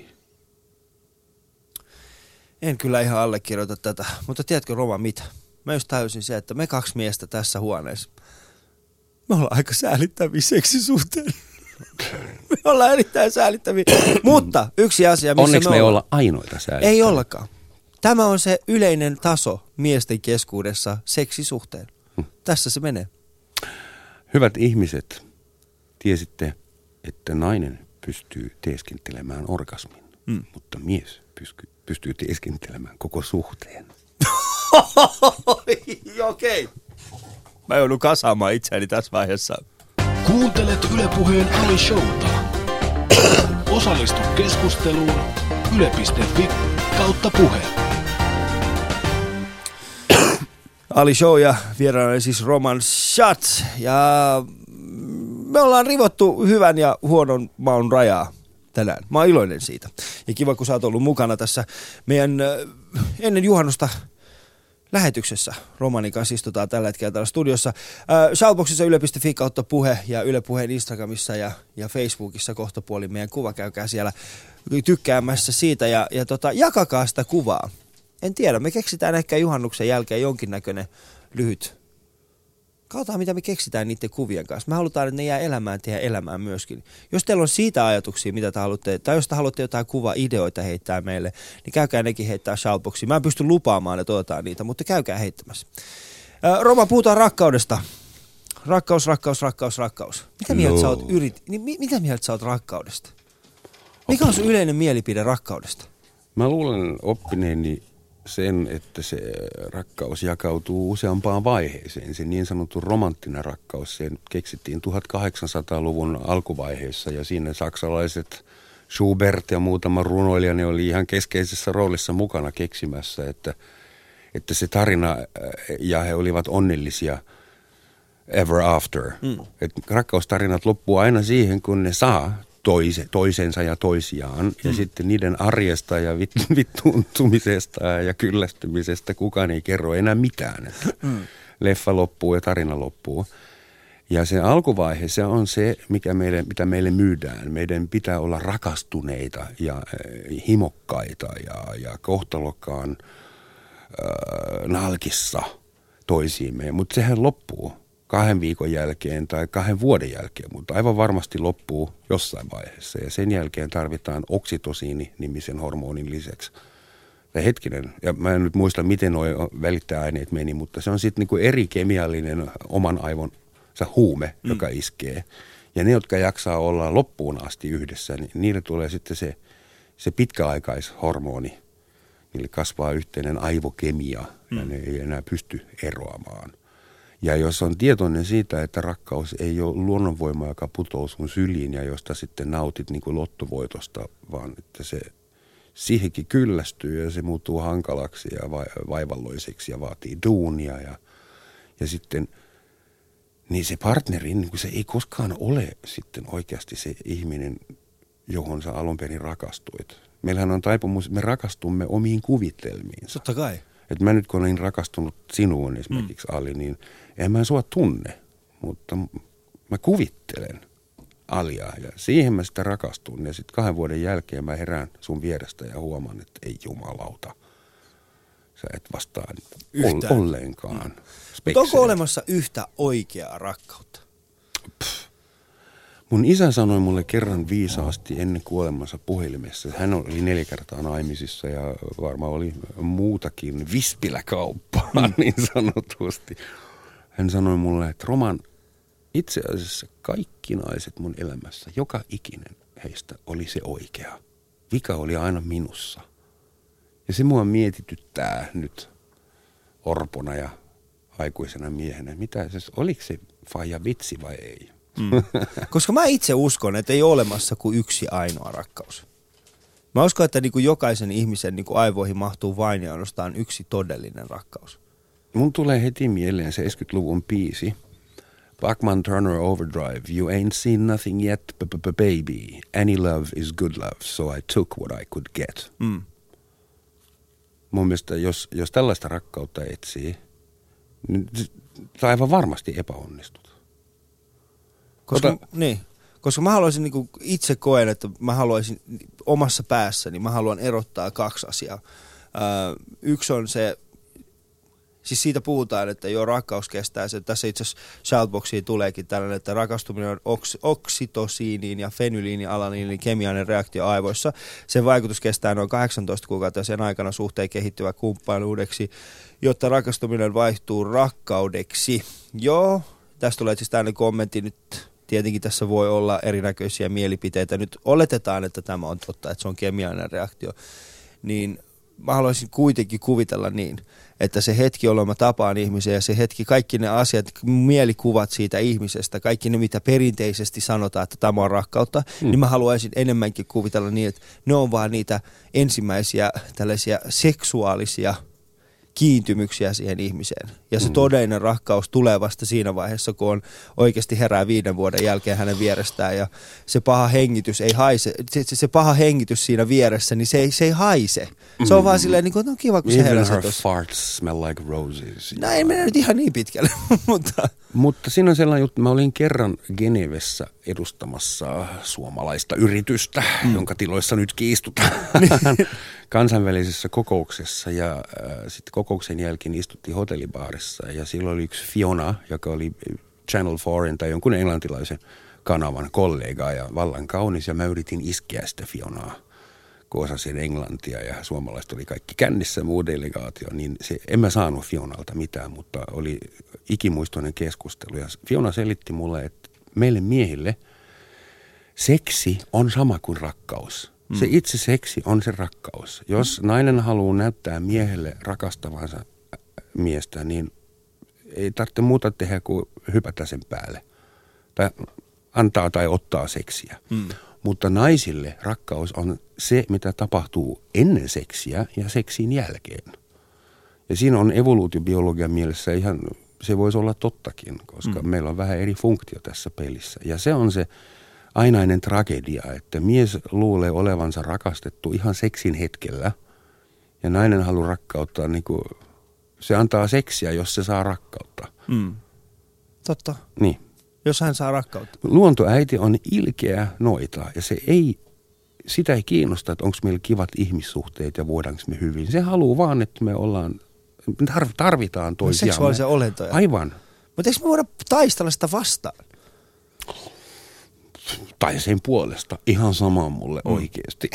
En kyllä ihan allekirjoita tätä, mutta tiedätkö Roma mitä? Mä just täysin se, että me kaksi miestä tässä huoneessa, me ollaan aika säälittäviä seksisuhteen. Me ollaan erittäin säälittäviä. Mutta yksi asia, missä Onneksi me, me ei ollaan, olla ainoita säälittäviä. ei ollakaan. Tämä on se yleinen taso miesten keskuudessa seksisuhteen. Hmm. Tässä se menee. Hyvät ihmiset, tiesitte, että nainen pystyy teeskentelemään orgasmin, hmm. mutta mies pystyy, pystyy teeskentelemään koko suhteen. Okei. Okay. Mä joudun kasaamaan itseäni tässä vaiheessa. Kuuntelet Yle Puheen Ali Showta. Osallistu keskusteluun yle piste fi kautta puhe. Ali Show ja vieraana siis Roman Schatz. Ja me ollaan rivottu hyvän ja huonon maun rajaa tänään. Mä oon iloinen siitä. Ja kiva, kun sä oot ollut mukana tässä meidän äh, ennen juhannusta lähetyksessä. Romanin kanssa istutaan tällä hetkellä täällä studiossa. Äh, Shoutboxissa yle piste fi kautta puhe ja Yle Puheen Instagramissa ja, ja Facebookissa kohtapuolin meidän kuva. Käykää siellä tykkäämässä siitä ja, ja tota, jakakaa sitä kuvaa. En tiedä, me keksitään ehkä juhannuksen jälkeen jonkinnäköinen lyhyt. Katsotaan, mitä me keksitään niiden kuvien kanssa. Me halutaan, että ne jää elämään teidän elämään myöskin. Jos teillä on siitä ajatuksia, mitä te haluatte, tai jos te haluatte jotain kuva-ideoita heittää meille, niin käykää nekin heittää shoutboxiin. Mä en pysty lupaamaan, että otetaan niitä, mutta käykää heittämässä. Ää, Roma, puhutaan rakkaudesta. Rakkaus, rakkaus, rakkaus, rakkaus. Mitä mieltä no. sä oot yrit... niin, mi- mitä mieltä sä oot rakkaudesta? Mikä on sun yleinen mielipide rakkaudesta? Mä luulen oppineeni sen, että se rakkaus jakautuu useampaan vaiheeseen. Se niin sanottu romanttinen rakkaus, se keksittiin tuhatkahdeksansataaluvun alkuvaiheessa ja siinä saksalaiset Schubert ja muutama runoilija, ne oli ihan keskeisessä roolissa mukana keksimässä, että, että se tarina ja he olivat onnellisia ever after. Mm. Että rakkaustarinat loppuu aina siihen, kun ne saa toise, toisensa ja toisiaan mm. ja sitten niiden arjesta ja vit, vittuuntumisesta ja kyllästymisestä kukaan ei kerro enää mitään. Mm. Leffa loppuu ja tarina loppuu. Ja se alkuvaihe, se on se, mikä meille, mitä meille myydään. Meidän pitää olla rakastuneita ja äh, himokkaita ja, ja kohtalokkaan äh, nalkissa toisiimme. Mutta sehän loppuu kahden viikon jälkeen tai kahden vuoden jälkeen, mutta aivan varmasti loppuu jossain vaiheessa. Ja sen jälkeen tarvitaan oksitosiini-nimisen hormonin lisäksi. Ja hetkinen, ja mä en nyt muista, miten nuo välittäjäaineet meni, mutta se on sitten niinku eri kemiallinen oman aivon se huume, mm. joka iskee. Ja ne, jotka jaksaa olla loppuun asti yhdessä, niin niille tulee sitten se, se pitkäaikaishormoni. Niille kasvaa yhteinen aivokemia mm. ja ne ei enää pysty eroamaan. Ja jos on tietoinen siitä, että rakkaus ei ole luonnonvoima, joka putoo sun syliin ja josta sitten nautit niin kuin lottovoitosta, vaan että se siihenkin kyllästyy ja se muuttuu hankalaksi ja vaivalloiseksi ja vaatii duunia ja, ja sitten niin se partneri, niin se ei koskaan ole sitten oikeasti se ihminen, johon sä alun perin rakastuit. Meillähän on taipumus, me rakastumme omiin kuvitelmiinsa. Totta kai. Että mä nyt kun olin rakastunut sinuun esimerkiksi, mm. Ali, niin en mä sua tunne, mutta mä kuvittelen Alia ja siihen mä sitä rakastun. Ja sitten kahden vuoden jälkeen mä herään sun vierestä ja huomaan, että ei jumalauta. Sä et vastaa yhtään ollenkaan. Mm. Mutta onko olemassa yhtä oikeaa rakkautta? Pff. Mun isä sanoi mulle kerran viisaasti ennen kuolemansa puhelimessa. Hän oli neljä kertaa naimisissa ja varmaan oli muutakin vispiläkauppaa niin sanotusti. Hän sanoi mulle, että Roman, itse asiassa kaikki naiset mun elämässä, joka ikinen heistä oli se oikea. Vika oli aina minussa. Ja se mua mietityttää nyt orpona ja aikuisena miehenä. Mitä se, oliko se faija vitsi vai ei? Mm. Koska mä itse uskon, että ei ole olemassa kuin yksi ainoa rakkaus. Mä uskon, että niin kuin jokaisen ihmisen niin kuin aivoihin mahtuu vain ja ainoastaan yksi todellinen rakkaus. Mun tulee heti mieleen se yhdeksänkymmentäluvun biisi. Bachman Turner Overdrive. You ain't seen nothing yet, baby. Any love is good love, so I took what I could get. Mm. Mun mielestä, jos, jos tällaista rakkautta etsii, niin aivan varmasti epäonnistut. Koska, Ota, niin, koska mä haluaisin, niin kuin itse koen, että mä haluaisin omassa päässäni, mä haluan erottaa kaksi asiaa. Öö, yksi on se, siis siitä puhutaan, että jo rakkaus kestää se, tässä itse asiassa Shoutboxiin tuleekin tällainen, että rakastuminen on oks, oksitosiiniin ja fenyliinialaniinin kemiallinen reaktio aivoissa. Sen vaikutus kestää noin kahdeksantoista kuukautta ja sen aikana suhteen kehittyvä kumppanuudeksi, jotta rakastuminen vaihtuu rakkaudeksi. Joo, tästä tulee siis tällainen kommentti nyt. Tietenkin tässä voi olla erinäköisiä mielipiteitä. Nyt oletetaan, että tämä on totta, että se on kemiallinen reaktio. Niin mä haluaisin kuitenkin kuvitella niin, että se hetki, jolloin mä tapaan ihmisen ja se hetki, kaikki ne asiat, mielikuvat siitä ihmisestä, kaikki ne, mitä perinteisesti sanotaan, että tämä on rakkautta, mm. niin mä haluaisin enemmänkin kuvitella niin, että ne on vaan niitä ensimmäisiä tällaisia seksuaalisia kiintymyksiä siihen ihmiseen. Ja se mm. todellinen rakkaus tulee vasta siinä vaiheessa, kun on oikeasti herää viiden vuoden jälkeen hänen vierestään ja se paha hengitys ei haise. Se, se, se paha hengitys siinä vieressä, niin se ei, se ei haise. Se on mm. vaan silleen, niin kuin, no kiva, kun se herää se tuossa. Farts smell like roses. No ei mennä nyt ihan niin pitkälle, mutta... Mutta siinä on sellainen juttu, mä olin kerran Genevessä edustamassa suomalaista yritystä, mm. jonka tiloissa nyt kiistutaan kansainvälisessä kokouksessa ja äh, sitten kokouksen jälkeen istuttiin hotellibaarissa ja silloin oli yksi Fiona, joka oli Channel neljä tai jonkun englantilaisen kanavan kollega ja vallan kaunis ja mä yritin iskeä sitä Fionaa, kun osasin englantia ja suomalaiset oli kaikki kännissä muu delegaatio, niin se, en mä saanut Fionalta mitään, mutta oli ikimuistoinen keskustelu ja Fiona selitti mulle, että meille miehille seksi on sama kuin rakkaus. Mm. Se itse seksi on se rakkaus. Jos nainen haluaa näyttää miehelle rakastavansa miestä, niin ei tarvitse muuta tehdä kuin hypätä sen päälle. Tai antaa tai ottaa seksiä. Mm. Mutta naisille rakkaus on se, mitä tapahtuu ennen seksiä ja seksin jälkeen. Ja siinä on evoluutiobiologian mielessä ihan, se voisi olla tottakin, koska mm. meillä on vähän eri funktio tässä pelissä. Ja se on se ainainen tragedia, että mies luulee olevansa rakastettu ihan seksin hetkellä ja nainen haluaa rakkauttaa, niin kuin, se antaa seksiä, jos se saa rakkautta. Mm. Totta. Niin. Jos hän saa rakkautta. Luontoäiti on ilkeä noita ja se ei, sitä ei kiinnosta, että onko meillä kivat ihmissuhteet ja voidaanko me hyvin. Se haluaa vaan, että me ollaan, tarvitaan toisiaan. Seksuaalisia olentoja. Aivan. Mutta eikö me voida taistella sitä vastaan? Tai sen puolesta. Ihan sama mulle mm. oikeasti.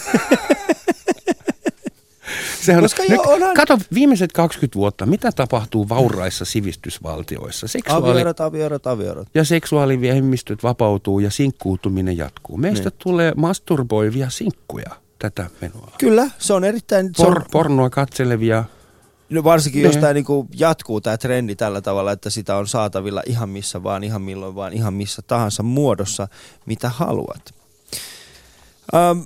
Sehän, Koska nyt, jo onhan... Kato viimeiset kaksikymmentä vuotta, mitä tapahtuu vauraissa sivistysvaltioissa. Seksuaali... Avioerot, avioerot, avioerot. Ja seksuaalivähemmistöt vapautuu ja sinkkuutuminen jatkuu. Meistä niin. tulee masturboivia sinkkuja tätä menoa. Kyllä, se on erittäin... Por, se on... Pornoa katselevia. No varsinkin, ne. jos tämä niinku jatkuu tämä trendi tällä tavalla, että sitä on saatavilla ihan missä vaan, ihan milloin vaan, ihan missä tahansa muodossa, mitä haluat. Ähm,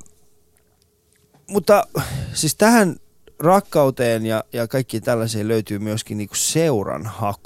mutta siis tähän rakkauteen ja, ja kaikkiin tällaiseen löytyy myöskin niinku seuranhaku.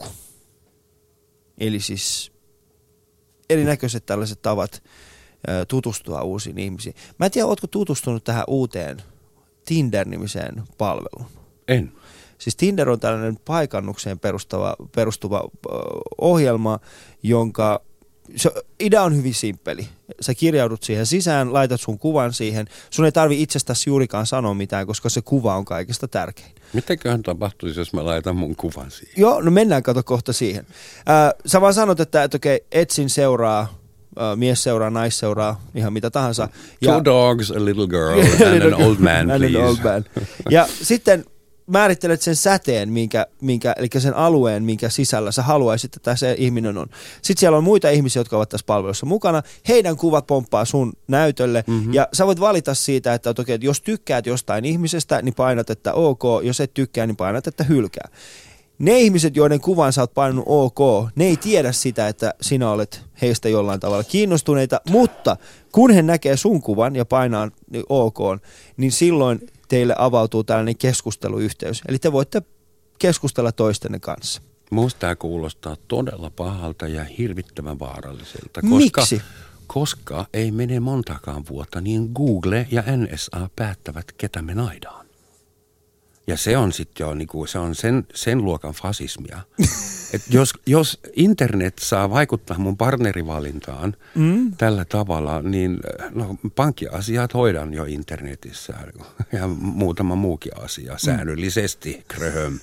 Eli siis erinäköiset tällaiset tavat ä, tutustua uusiin ihmisiin. Mä en tiedä, ootko tutustunut tähän uuteen Tinder-nimiseen palveluun? En. Siis Tinder on tällainen paikannukseen perustava, perustuva ö, ohjelma, jonka se, idea on hyvin simppeli. Sä kirjaudut siihen sisään, laitat sun kuvan siihen. Sun ei tarvi itsestäsi juurikaan sanoa mitään, koska se kuva on kaikista tärkein. Mitäköhän tapahtuisi, jos mä laitan mun kuvan siihen? Joo, no mennään kato kohta siihen. Äh, sä vaan sanot, että, että okei, etsin seuraa, äh, mies seuraa, nais seuraa, ihan mitä tahansa. Ja, Two dogs, a little girl and an old man, please. Old man. Ja sitten määrittelet sen säteen, minkä, minkä, eli sen alueen, minkä sisällä sä haluaisit, että se ihminen on. Sitten siellä on muita ihmisiä, jotka ovat tässä palvelussa mukana. Heidän kuvat pomppaa sun näytölle. Mm-hmm. Ja sä voit valita siitä, että, että, että jos tykkäät jostain ihmisestä, niin painat, että ok. Jos et tykkää, niin painat, että hylkää. Ne ihmiset, joiden kuvan sä oot painanut ok, ne ei tiedä sitä, että sinä olet heistä jollain tavalla kiinnostuneita. Mutta kun he näkee sun kuvan ja painaa ok, niin silloin teille avautuu tällainen keskusteluyhteys. Eli te voitte keskustella toistenne kanssa. Musta tämä kuulostaa todella pahalta ja hirvittävän vaaralliselta. Koska, Miksi? Koska ei mene montakaan vuotta, niin Google ja N S A päättävät, ketä me naidaan. Ja se on sitten jo niinku, se on sen, sen luokan fasismia. Et jos, jos internet saa vaikuttaa mun partnerivalintaan mm. tällä tavalla, niin no, pankkiasiat hoidan jo internetissä ja muutama muukin asia säännöllisesti, kröhöm.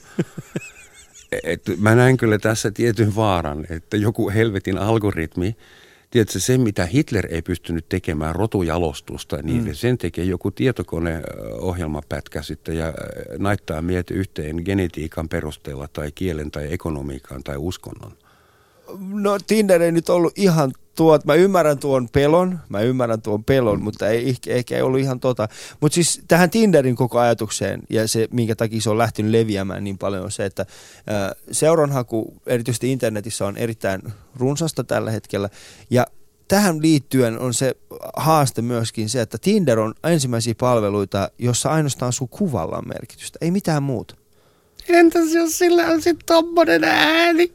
Et mä näen kyllä tässä tietyn vaaran, että joku helvetin algoritmi, tiedätkö, se mitä Hitler ei pystynyt tekemään rotujalostusta, niin mm. sen tekee joku tietokoneohjelmapätkä sitten ja naittaa mieti yhteen genetiikan perusteella tai kielen tai ekonomiikan tai uskonnon. No Tinder ei nyt ollut ihan tuot, mä ymmärrän tuon pelon, mä ymmärrän tuon pelon, mm. mutta ei, ehkä ei ollut ihan tota. Mutta siis tähän Tinderin koko ajatukseen ja se, minkä takia se on lähtenyt leviämään niin paljon on se, että äh, seuranhaku erityisesti internetissä on erittäin runsasta tällä hetkellä ja tähän liittyen on se haaste myöskin se, että Tinder on ensimmäisiä palveluita, jossa ainoastaan sun kuvalla on merkitystä, ei mitään muuta. Entäs jos sillä on sitten tommonen ääni?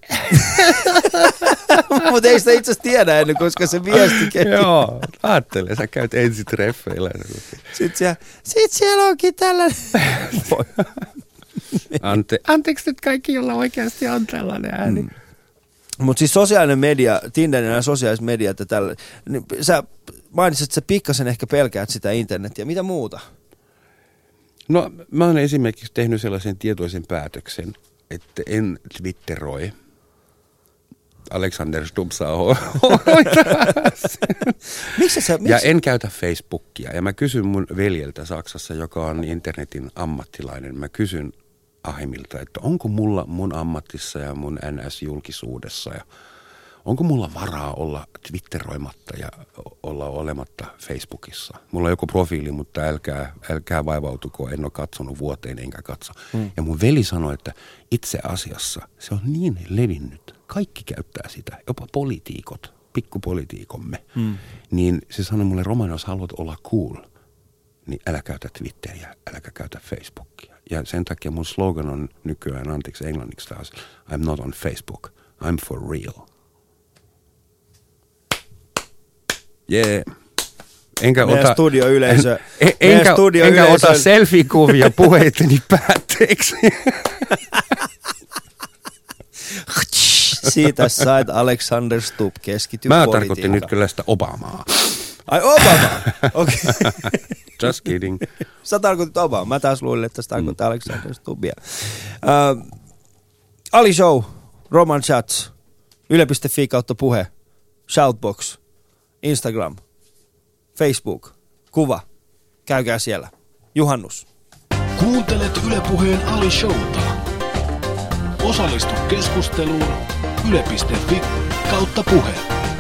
Mutta ei sitä itse asiassa tiedä ennen, koska se viesti kehittyy. Joo, ajattele, sä käyt ensitreffeillä. Sitten siellä, sit siellä onkin tällainen. Ante, anteeksi nyt kaikki, jolla oikeasti on tällainen ääni. Mm. Mutta siis sosiaalinen media, Tinderin ja sosiaaliset mediat ja tällä, niin sä mainitsit, että sä pikkasen ehkä pelkäät sitä internetiä. Mitä muuta? No mä oon esimerkiksi tehnyt sellaisen tietoisen päätöksen, että en twitteroi. Alexander Stubb saa Miksi sä, miksi? Ja en käytä Facebookia. Ja mä kysyn mun veljeltä Saksassa, joka on internetin ammattilainen. Mä kysyn Ahimilta, että onko mulla mun ammatissa ja mun N S-julkisuudessa ja onko mulla varaa olla twitteroimatta ja olla olematta Facebookissa? Mulla on joku profiili, mutta älkää, älkää vaivautuko, en ole katsonut vuoteen enkä katso. Mm. Ja mun veli sanoi, että itse asiassa se on niin levinnyt. Kaikki käyttää sitä, jopa poliitikot, pikkupolitiikomme. Mm. Niin se sanoi mulle, Roman, jos haluat olla cool, niin älä käytä Twitteriä, äläkä käytä Facebookia. Ja sen takia mun slogan on nykyään, anteeksi englanniksi taas, I'm not on Facebook, I'm for real. Yeah. Enkä meidän ota, studioyleisö. En, en, enkä enkä ota selfie-kuvia puheiteni päätteeksi. Siitä sait Alexander Stubb, keskity Mä politiikkaan. tarkoitin nyt kyllä sitä Obamaa. Ai Obama? Okei. Okay. Just kidding. Sä tarkoitit Obama. Mä taas luulin, että sä tarkoitit mm. Alexander Stubbia. Uh, Ali Show, Roman Chats, yle piste fi kautta puhe, Shoutbox, Instagram, Facebook, kuva. Käykää siellä. Juhannus. Kuuntelet Yle Puheen Ali Showta. Osallistu keskusteluun yle piste fi kautta puhe.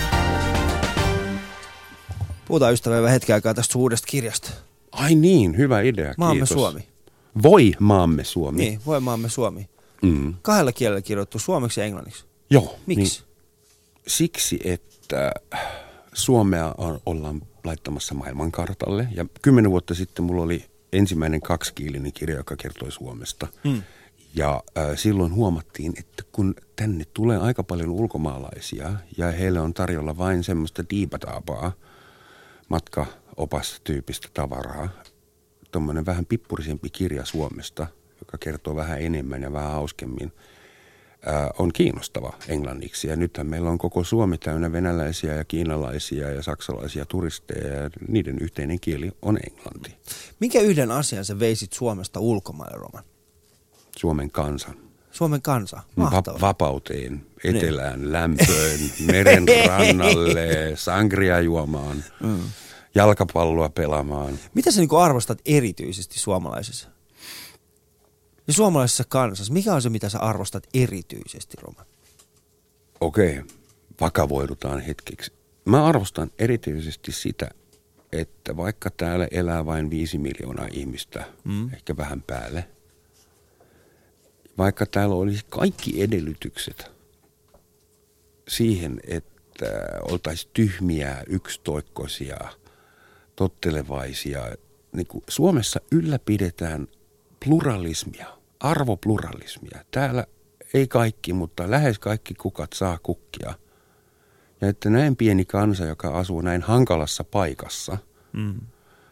Puhutaan ystävää hetken aikaa tästä uudesta kirjasta. Ai niin, hyvä idea, Maamme kiitos. Suomi. Voi Maamme Suomi. Niin, Voi Maamme Suomi. Mm. Kahdella kielellä kirjoittu, suomeksi ja englanniksi. Joo. Miksi? Niin, siksi, että Suomea on, ollaan laittamassa maailmankartalle. Ja kymmenen vuotta sitten mulla oli ensimmäinen kaksikielinen kirja, joka kertoi Suomesta. Mm. Ja äh, silloin huomattiin, että kun tänne tulee aika paljon ulkomaalaisia ja heille on tarjolla vain semmoista diipataapaa, matkaopastyyppistä tavaraa, tuommoinen vähän pippurisempi kirja Suomesta, joka kertoo vähän enemmän ja vähän hauskemmin, ää, on kiinnostava englanniksi. Ja nythän meillä on koko Suomi täynnä venäläisiä ja kiinalaisia ja saksalaisia turisteja ja niiden yhteinen kieli on englanti. Minkä yhden asian sä veisit Suomesta ulkomaille, Roman? Suomen kansan. Suomen kansa, mahtavaa. Va- vapauteen, etelään, niin. Lämpöön, meren rannalle, sangria juomaan, mm. jalkapalloa pelaamaan. Mitä sä niinku arvostat erityisesti suomalaisessa? Ja suomalaisessa kansassa, mikä on se, mitä sä arvostat erityisesti, Roman? Okei, vakavoidutaan hetkeksi. Mä arvostan erityisesti sitä, että vaikka täällä elää vain viisi miljoonaa ihmistä, mm. ehkä vähän päälle, vaikka täällä olisi kaikki edellytykset siihen, että oltaisiin tyhmiä, yksitoikkoisia, tottelevaisia. Niin kuin Suomessa ylläpidetään pluralismia, arvopluralismia. Täällä ei kaikki, mutta lähes kaikki kukat saa kukkia. Ja että näin pieni kansa, joka asuu näin hankalassa paikassa, mm.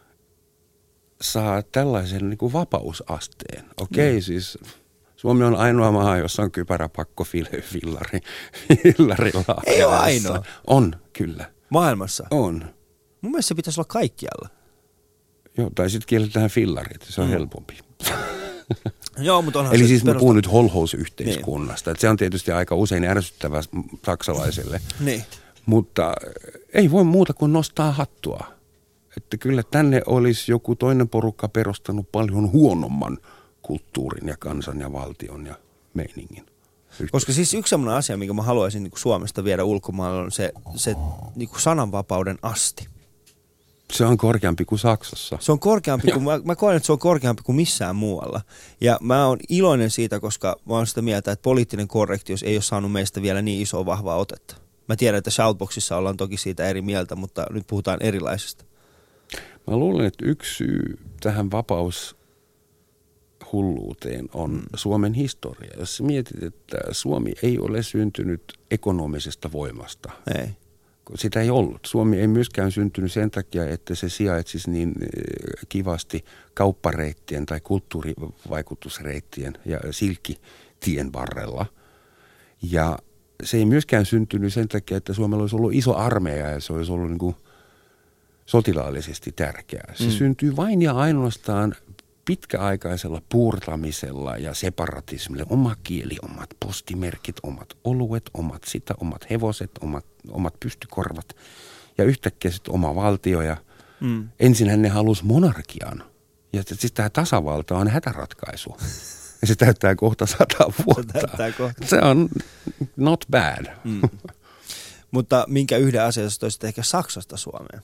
saa tällaisen niin kuin vapausasteen. Okei, mm. siis Suomi on ainoa maa, jossa on kypäräpakko fillari, fillarilla. Ei ole ainoa. On, kyllä. Maailmassa? On. Mun mielestä se pitäisi olla kaikkialla. Joo, tai sitten kielletään fillarit, se on mm. helpompi. Joo, mutta onhan Eli se siis mä perusta... puhun nyt holhousyhteiskunnasta. Niin. Se on tietysti aika usein ärsyttävä saksalaiselle. Niin. Mutta ei voi muuta kuin nostaa hattua. Että kyllä tänne olisi joku toinen porukka perustanut paljon huonomman kulttuurin ja kansan ja valtion ja meiningin. Koska siis yksi sellainen asia, minkä mä haluaisin niin kuin Suomesta viedä ulkomaille, on se, se niin kuin sananvapauden asti. Se on korkeampi kuin Saksassa. Se on korkeampi kuin, mä, mä koen, että se on korkeampi kuin missään muualla. Ja mä oon iloinen siitä, koska mä oon sitä mieltä, että poliittinen korrektius ei ole saanut meistä vielä niin isoa vahvaa otetta. Mä tiedän, että Shoutboxissa ollaan toki siitä eri mieltä, mutta nyt puhutaan erilaisesta. Mä luulen, että yksi syy tähän vapaushulluuteen on mm. Suomen historia. Jos mietit, että Suomi ei ole syntynyt ekonomisesta voimasta. Ei. Sitä ei ollut. Suomi ei myöskään syntynyt sen takia, että se sijaitsisi niin kivasti kauppareittien tai kulttuurivaikutusreittien ja silkkitien varrella. Ja se ei myöskään syntynyt sen takia, että Suomella olisi ollut iso armeija ja se olisi ollut niin kuin sotilaallisesti tärkeää. Se mm. syntyy vain ja ainoastaan pitkäaikaisella puurtamisella ja separatismilla. Oma kieli, omat postimerkit, omat oluet, omat sitä, omat hevoset, omat, omat pystykorvat ja yhtäkkiä sitten oma valtio. Ja mm. ensinhän ne halusi monarkian ja sitten tämä tasavalta on hätäratkaisu. Ja se täyttää kohta sata vuotta. Se, kohta. Se on not bad. Mm. Mutta minkä yhden asian sä toisit ehkä Saksasta Suomeen?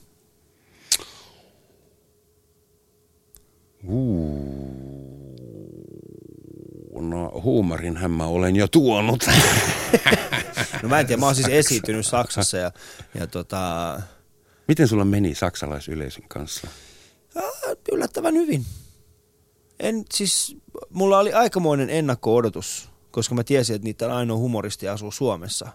Uh, no huumorinhän mä olen jo tuonut. No mä en tiedä, mä oon siis esiintynyt Saksassa ja, ja tota... Miten sulla meni saksalaisyleisön kanssa? Yllättävän hyvin. En, siis, mulla oli aikamoinen ennakko-odotus, koska mä tiesin, että niitä ainoa humoristi asuu Suomessa.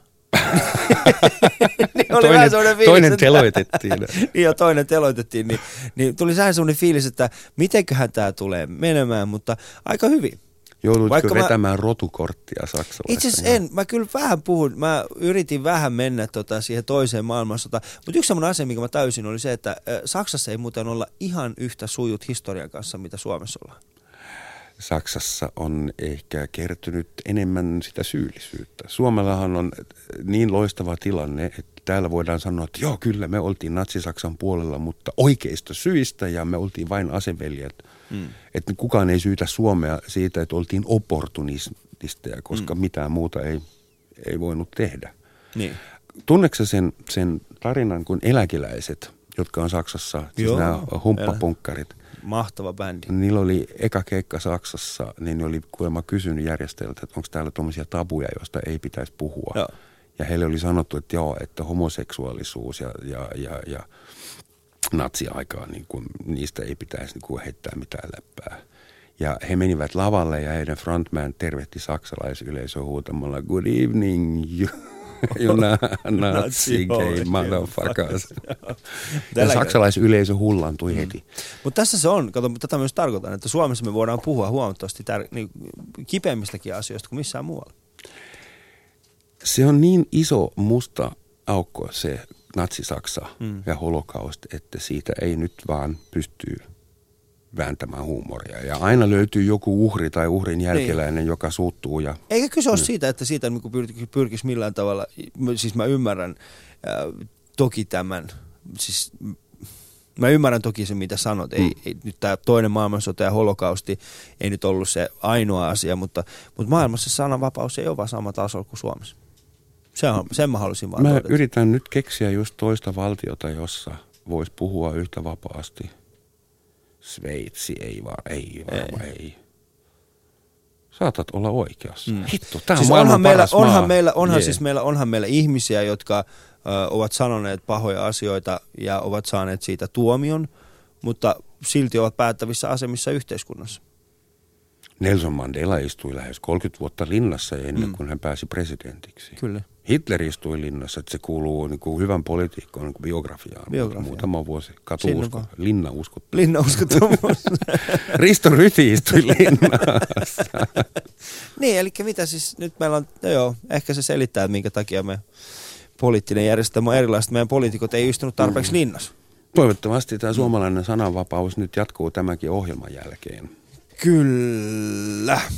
niin oli toinen fiilis, toinen että, teloitettiin. niin jo, toinen teloitettiin. Niin, niin tuli vähän sellainen fiilis, että mitenköhän tää tulee menemään, mutta aika hyvin. Joudutko Vaikka vetämään mä, rotukorttia saksalaista? Itse asiassa en. Mä kyllä vähän puhun. Mä yritin vähän mennä tota siihen toiseen maailmansotaan. Mutta yksi semmoinen asia, mikä mä täysin, oli se, että Saksassa ei muuten olla ihan yhtä sujut historian kanssa, mitä Suomessa ollaan. Saksassa on ehkä kertynyt enemmän sitä syyllisyyttä. Suomellahan on niin loistava tilanne, että täällä voidaan sanoa, että joo, kyllä me oltiin Natsi-Saksan puolella, mutta oikeista syistä ja me oltiin vain aseveljet. Mm. Että kukaan ei syytä Suomea siitä, että oltiin opportunisteja, koska mm. mitään muuta ei, ei voinut tehdä. Niin. Tunneksä sen, sen tarinan, kun eläkeläiset, jotka on Saksassa, siis joo, nämä humppapunkkarit. Mahtava bändi. Niillä oli eka keikka Saksassa, niin ne oli kuulemma kysynyt järjestäjältä, että onko täällä tuommoisia tabuja, joista ei pitäisi puhua. Joo. Ja heille oli sanottu, että joo, että homoseksuaalisuus ja, ja, ja, ja natsiaikaa, niin kuin, niistä ei pitäisi niin kuin heittää mitään läppää. Ja he menivät lavalle ja heidän frontman tervehti saksalaisyleisöä huutamalla good evening, you, you Nazi gay motherfuckers. Ja saksalaisyleisö hullantui heti. Mm. Mutta tässä se on, kato, tätä myös tarkoitan, että Suomessa me voidaan puhua huomattavasti tär- niin, kipeämmistäkin asioista kuin missään muualla. Se on niin iso musta aukko se Natsi-Saksa mm. ja holokaust, että siitä ei nyt vaan pysty vääntämään huumoria. Ja aina löytyy joku uhri tai uhrin jälkeläinen, niin. joka suuttuu. Ja, eikä kyse ole mm. siitä, että siitä pyr- pyrkisi millään tavalla, siis mä ymmärrän äh, toki tämän, siis mä ymmärrän toki se, mitä sanot. Ei, mm. ei, nyt tämä toinen maailmansota ja holokausti ei nyt ollut se ainoa asia, mutta, mutta maailmassa sananvapaus ei ole vaan sama tasolla kuin Suomessa. Se on, sen mä halusin vaan Mä todeta. Yritän nyt keksiä just toista valtiota, jossa voisi puhua yhtä vapaasti. Sveitsi ei vaan, ei varmaan, ei. ei. Saatat olla oikeassa. Mm. Hitto, tää on siis maailman meillä, paras onhan maa. Meillä, onhan, yeah. siis meillä, onhan meillä ihmisiä, jotka ö, ovat sanoneet pahoja asioita ja ovat saaneet siitä tuomion, mutta silti ovat päättävissä asemissa yhteiskunnassa. Nelson Mandela istui lähes kolmekymmentä vuotta linnassa ennen mm. kuin hän pääsi presidentiksi. Kyllä. Hitler istui linnassa, että se kuuluu niin kuin hyvän poliitikkoon niin kuin biografiaan. Biografia. Muutama vuosi katuusko, linnauskottomuus. Linnauskottomuus. Risto Ryti istui linnassa. Niin, eli mitä siis, nyt meillä on, no joo, ehkä se selittää, että minkä takia me poliittinen järjestelmä on erilaista. Meidän poliitikot ei istunut tarpeeksi mm. linnassa. Toivottavasti tämä suomalainen sananvapaus nyt jatkuu tämänkin ohjelman jälkeen. Kyllä. Äh,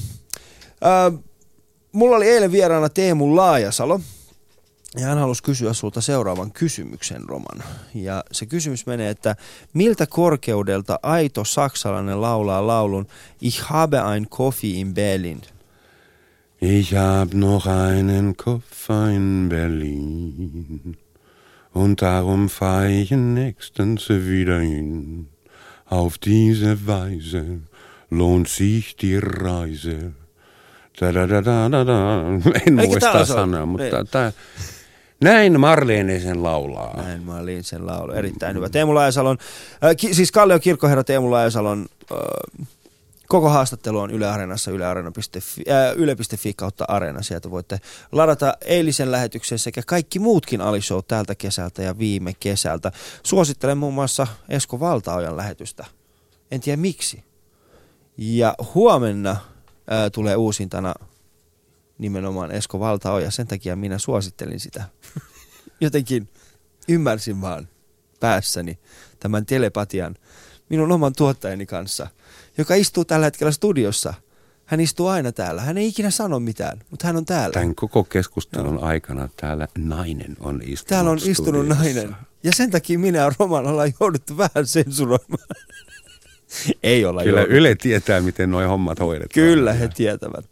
mulla oli eilen vieraana Teemu Laajasalo ja hän halusi kysyä sulta seuraavan kysymyksen, Roman. Ja se kysymys menee, että miltä korkeudelta aito saksalainen laulaa laulun Ich habe ein Coffee in Berlin? Ich hab noch einen Koffer in Berlin und darum fahr ich nächstens wieder hin. Auf diese Weise lohnt sich die Reise. Da-da-da-da-da. En muista sanoa, mutta tää, näin Marlene sen laulaa. Näin Marlene sen laulaa. Erittäin hyvä. Teemu Laajasalon, äh, ki, siis Kallion kirkkoherra Teemu Laajasalon äh, koko haastattelu on Yle Areenassa, yle piste fi, äh, yle piste fi kautta Areena. Sieltä voitte ladata eilisen lähetyksen sekä kaikki muutkin Ali-show tältä kesältä ja viime kesältä. Suosittelen muun muassa Esko Valtaojan lähetystä. En tiedä miksi. Ja huomenna ää, tulee uusintana nimenomaan Esko Valtaoja, sen takia minä suosittelin sitä. Jotenkin ymmärsin vaan päässäni tämän telepatian minun oman tuottajani kanssa, joka istuu tällä hetkellä studiossa. Hän istuu aina täällä. Hän ei ikinä sano mitään, mutta hän on täällä. Tämän koko keskustelun no. aikana täällä nainen on istunut Täällä on istunut studiossa. Nainen. Ja sen takia minä ja Roman ollaan jouduttu vähän sensuroimaan. Ei olla Kyllä jouduttu. Yle tietää, miten nuo hommat hoidetaan. Kyllä he tietävät.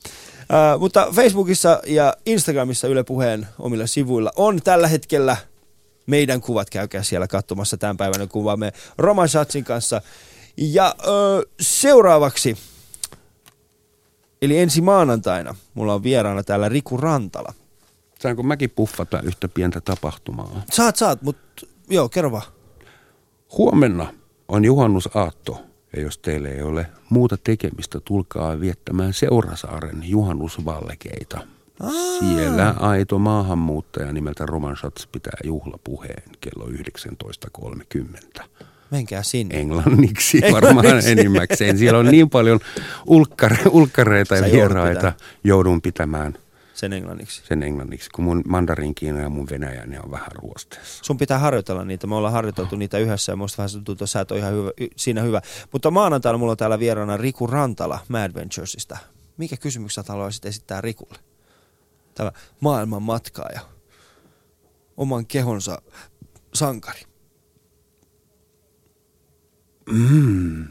Uh, mutta Facebookissa ja Instagramissa Yle Puheen omilla sivuilla on tällä hetkellä meidän kuvat. Käykää siellä katsomassa tämän päivänä kuvaamme Roman Schatzin kanssa. Ja uh, seuraavaksi, eli ensi maanantaina, mulla on vieraana täällä Riku Rantala. Saanko mäkin puffata yhtä pientä tapahtumaa? Saat, saat, mutta joo, kerro vaan. Huomenna on juhannusaatto, ja jos teille ei ole muuta tekemistä, tulkaa viettämään Seurasaaren juhannusvalkeita. Aa. Siellä aito maahanmuuttaja nimeltä Roman Schatz pitää juhlapuheen kello yhdeksäntoista kolmekymmentä. Menkää sinne. Englanniksi varmaan enimmäkseen. Siellä on niin paljon ulkkare, ulkkareita ja vieraita, joudun pitämään sen englanniksi. Sen englanniksi, kun mun mandarinkiina ja mun venäjä, ne on vähän ruosteessa. Sun pitää harjoitella niitä. Me ollaan harjoiteltu niitä yhdessä ja musta vähän tuntuu, että sä et ole ihan hyvä, siinä hyvä. Mutta maanantaina mulla on täällä vieraana Riku Rantala Mad Venturesista. Mikä kysymykset haluaisit esittää Rikulle? Tämä maailman matkaaja. Oman kehonsa sankari. Mm.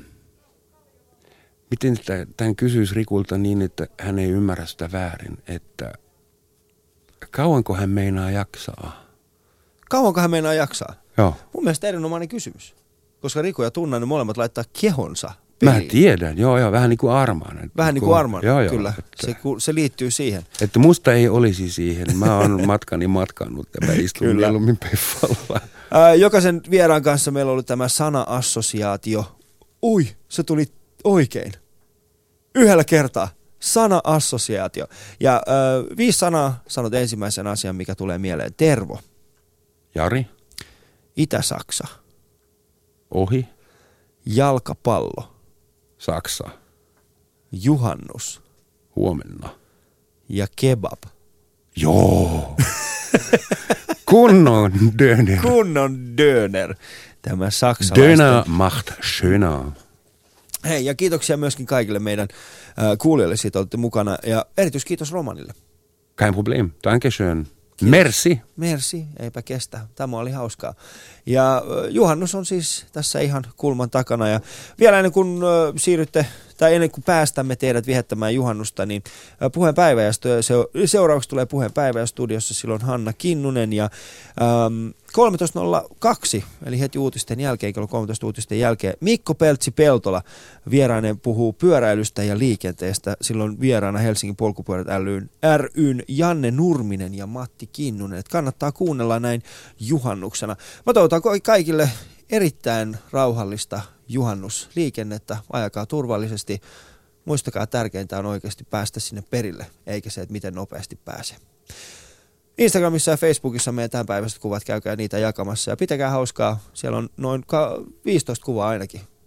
Miten tämän kysyisi Rikulta niin, että hän ei ymmärrä sitä väärin, että kauanko hän meinaa jaksaa? Kauanko hän meinaa jaksaa? Joo. Mun mielestä erinomainen kysymys, koska Riku ja Tunna ne molemmat laittaa kehonsa peliin. Mä tiedän, joo joo, vähän niin kuin Armaan. Vähän niin kuin Armaan, joo, joo, kyllä. Että, se, se liittyy siihen. Että musta ei olisi siihen. Mä oon matkani matkannut ja mä istun mieluummin peffalla. Ää, jokaisen vieraan kanssa meillä oli tämä sana-assosiaatio. Ui, se tuli oikein. Yhdellä kertaa. Sana-assosiaatio. Ja äh, viisi sanaa sanot ensimmäisen asian, mikä tulee mieleen. Tervo. Jari. Itä-Saksa. Ohi. Jalkapallo. Saksa. Juhannus. Huomenna. Ja kebab. Joo. Kunnon döner. Kunnon döner. Tämä saksalaisten. Döner macht schöner. Hei, ja kiitoksia myöskin kaikille meidän äh, kuulijoille siitä, olette mukana. Ja erityiskiitos Romanille. Kein Problem. Dankeschön. Merci. Merci, eipä kestä. Tämä oli hauskaa. Ja äh, juhannus on siis tässä ihan kulman takana. Ja vielä ennen kuin äh, siirrytte, tai ennen kuin päästämme teidät vihettämään juhannusta, niin äh, puheenpäivä ja se, seuraavaksi tulee puheenpäivä ja studiossa silloin Hanna Kinnunen ja ähm, kolmetoista nolla kaksi, eli heti uutisten jälkeen, kello kolmetoista uutisten jälkeen, Mikko Peltsi-Peltola vierainen puhuu pyöräilystä ja liikenteestä. Silloin vieraana Helsingin polkupyörät ry:n Janne Nurminen ja Matti Kinnunen. Et kannattaa kuunnella näin juhannuksena. Mä toivotan kaikille erittäin rauhallista juhannusliikennettä. Ajakaa turvallisesti. Muistakaa, tärkeintä on oikeasti päästä sinne perille, eikä se, että miten nopeasti pääsee. Instagramissa ja Facebookissa meidän tämänpäiväiset kuvat, käykää niitä jakamassa ja pitäkää hauskaa. Siellä on noin viisitoista kuvaa ainakin.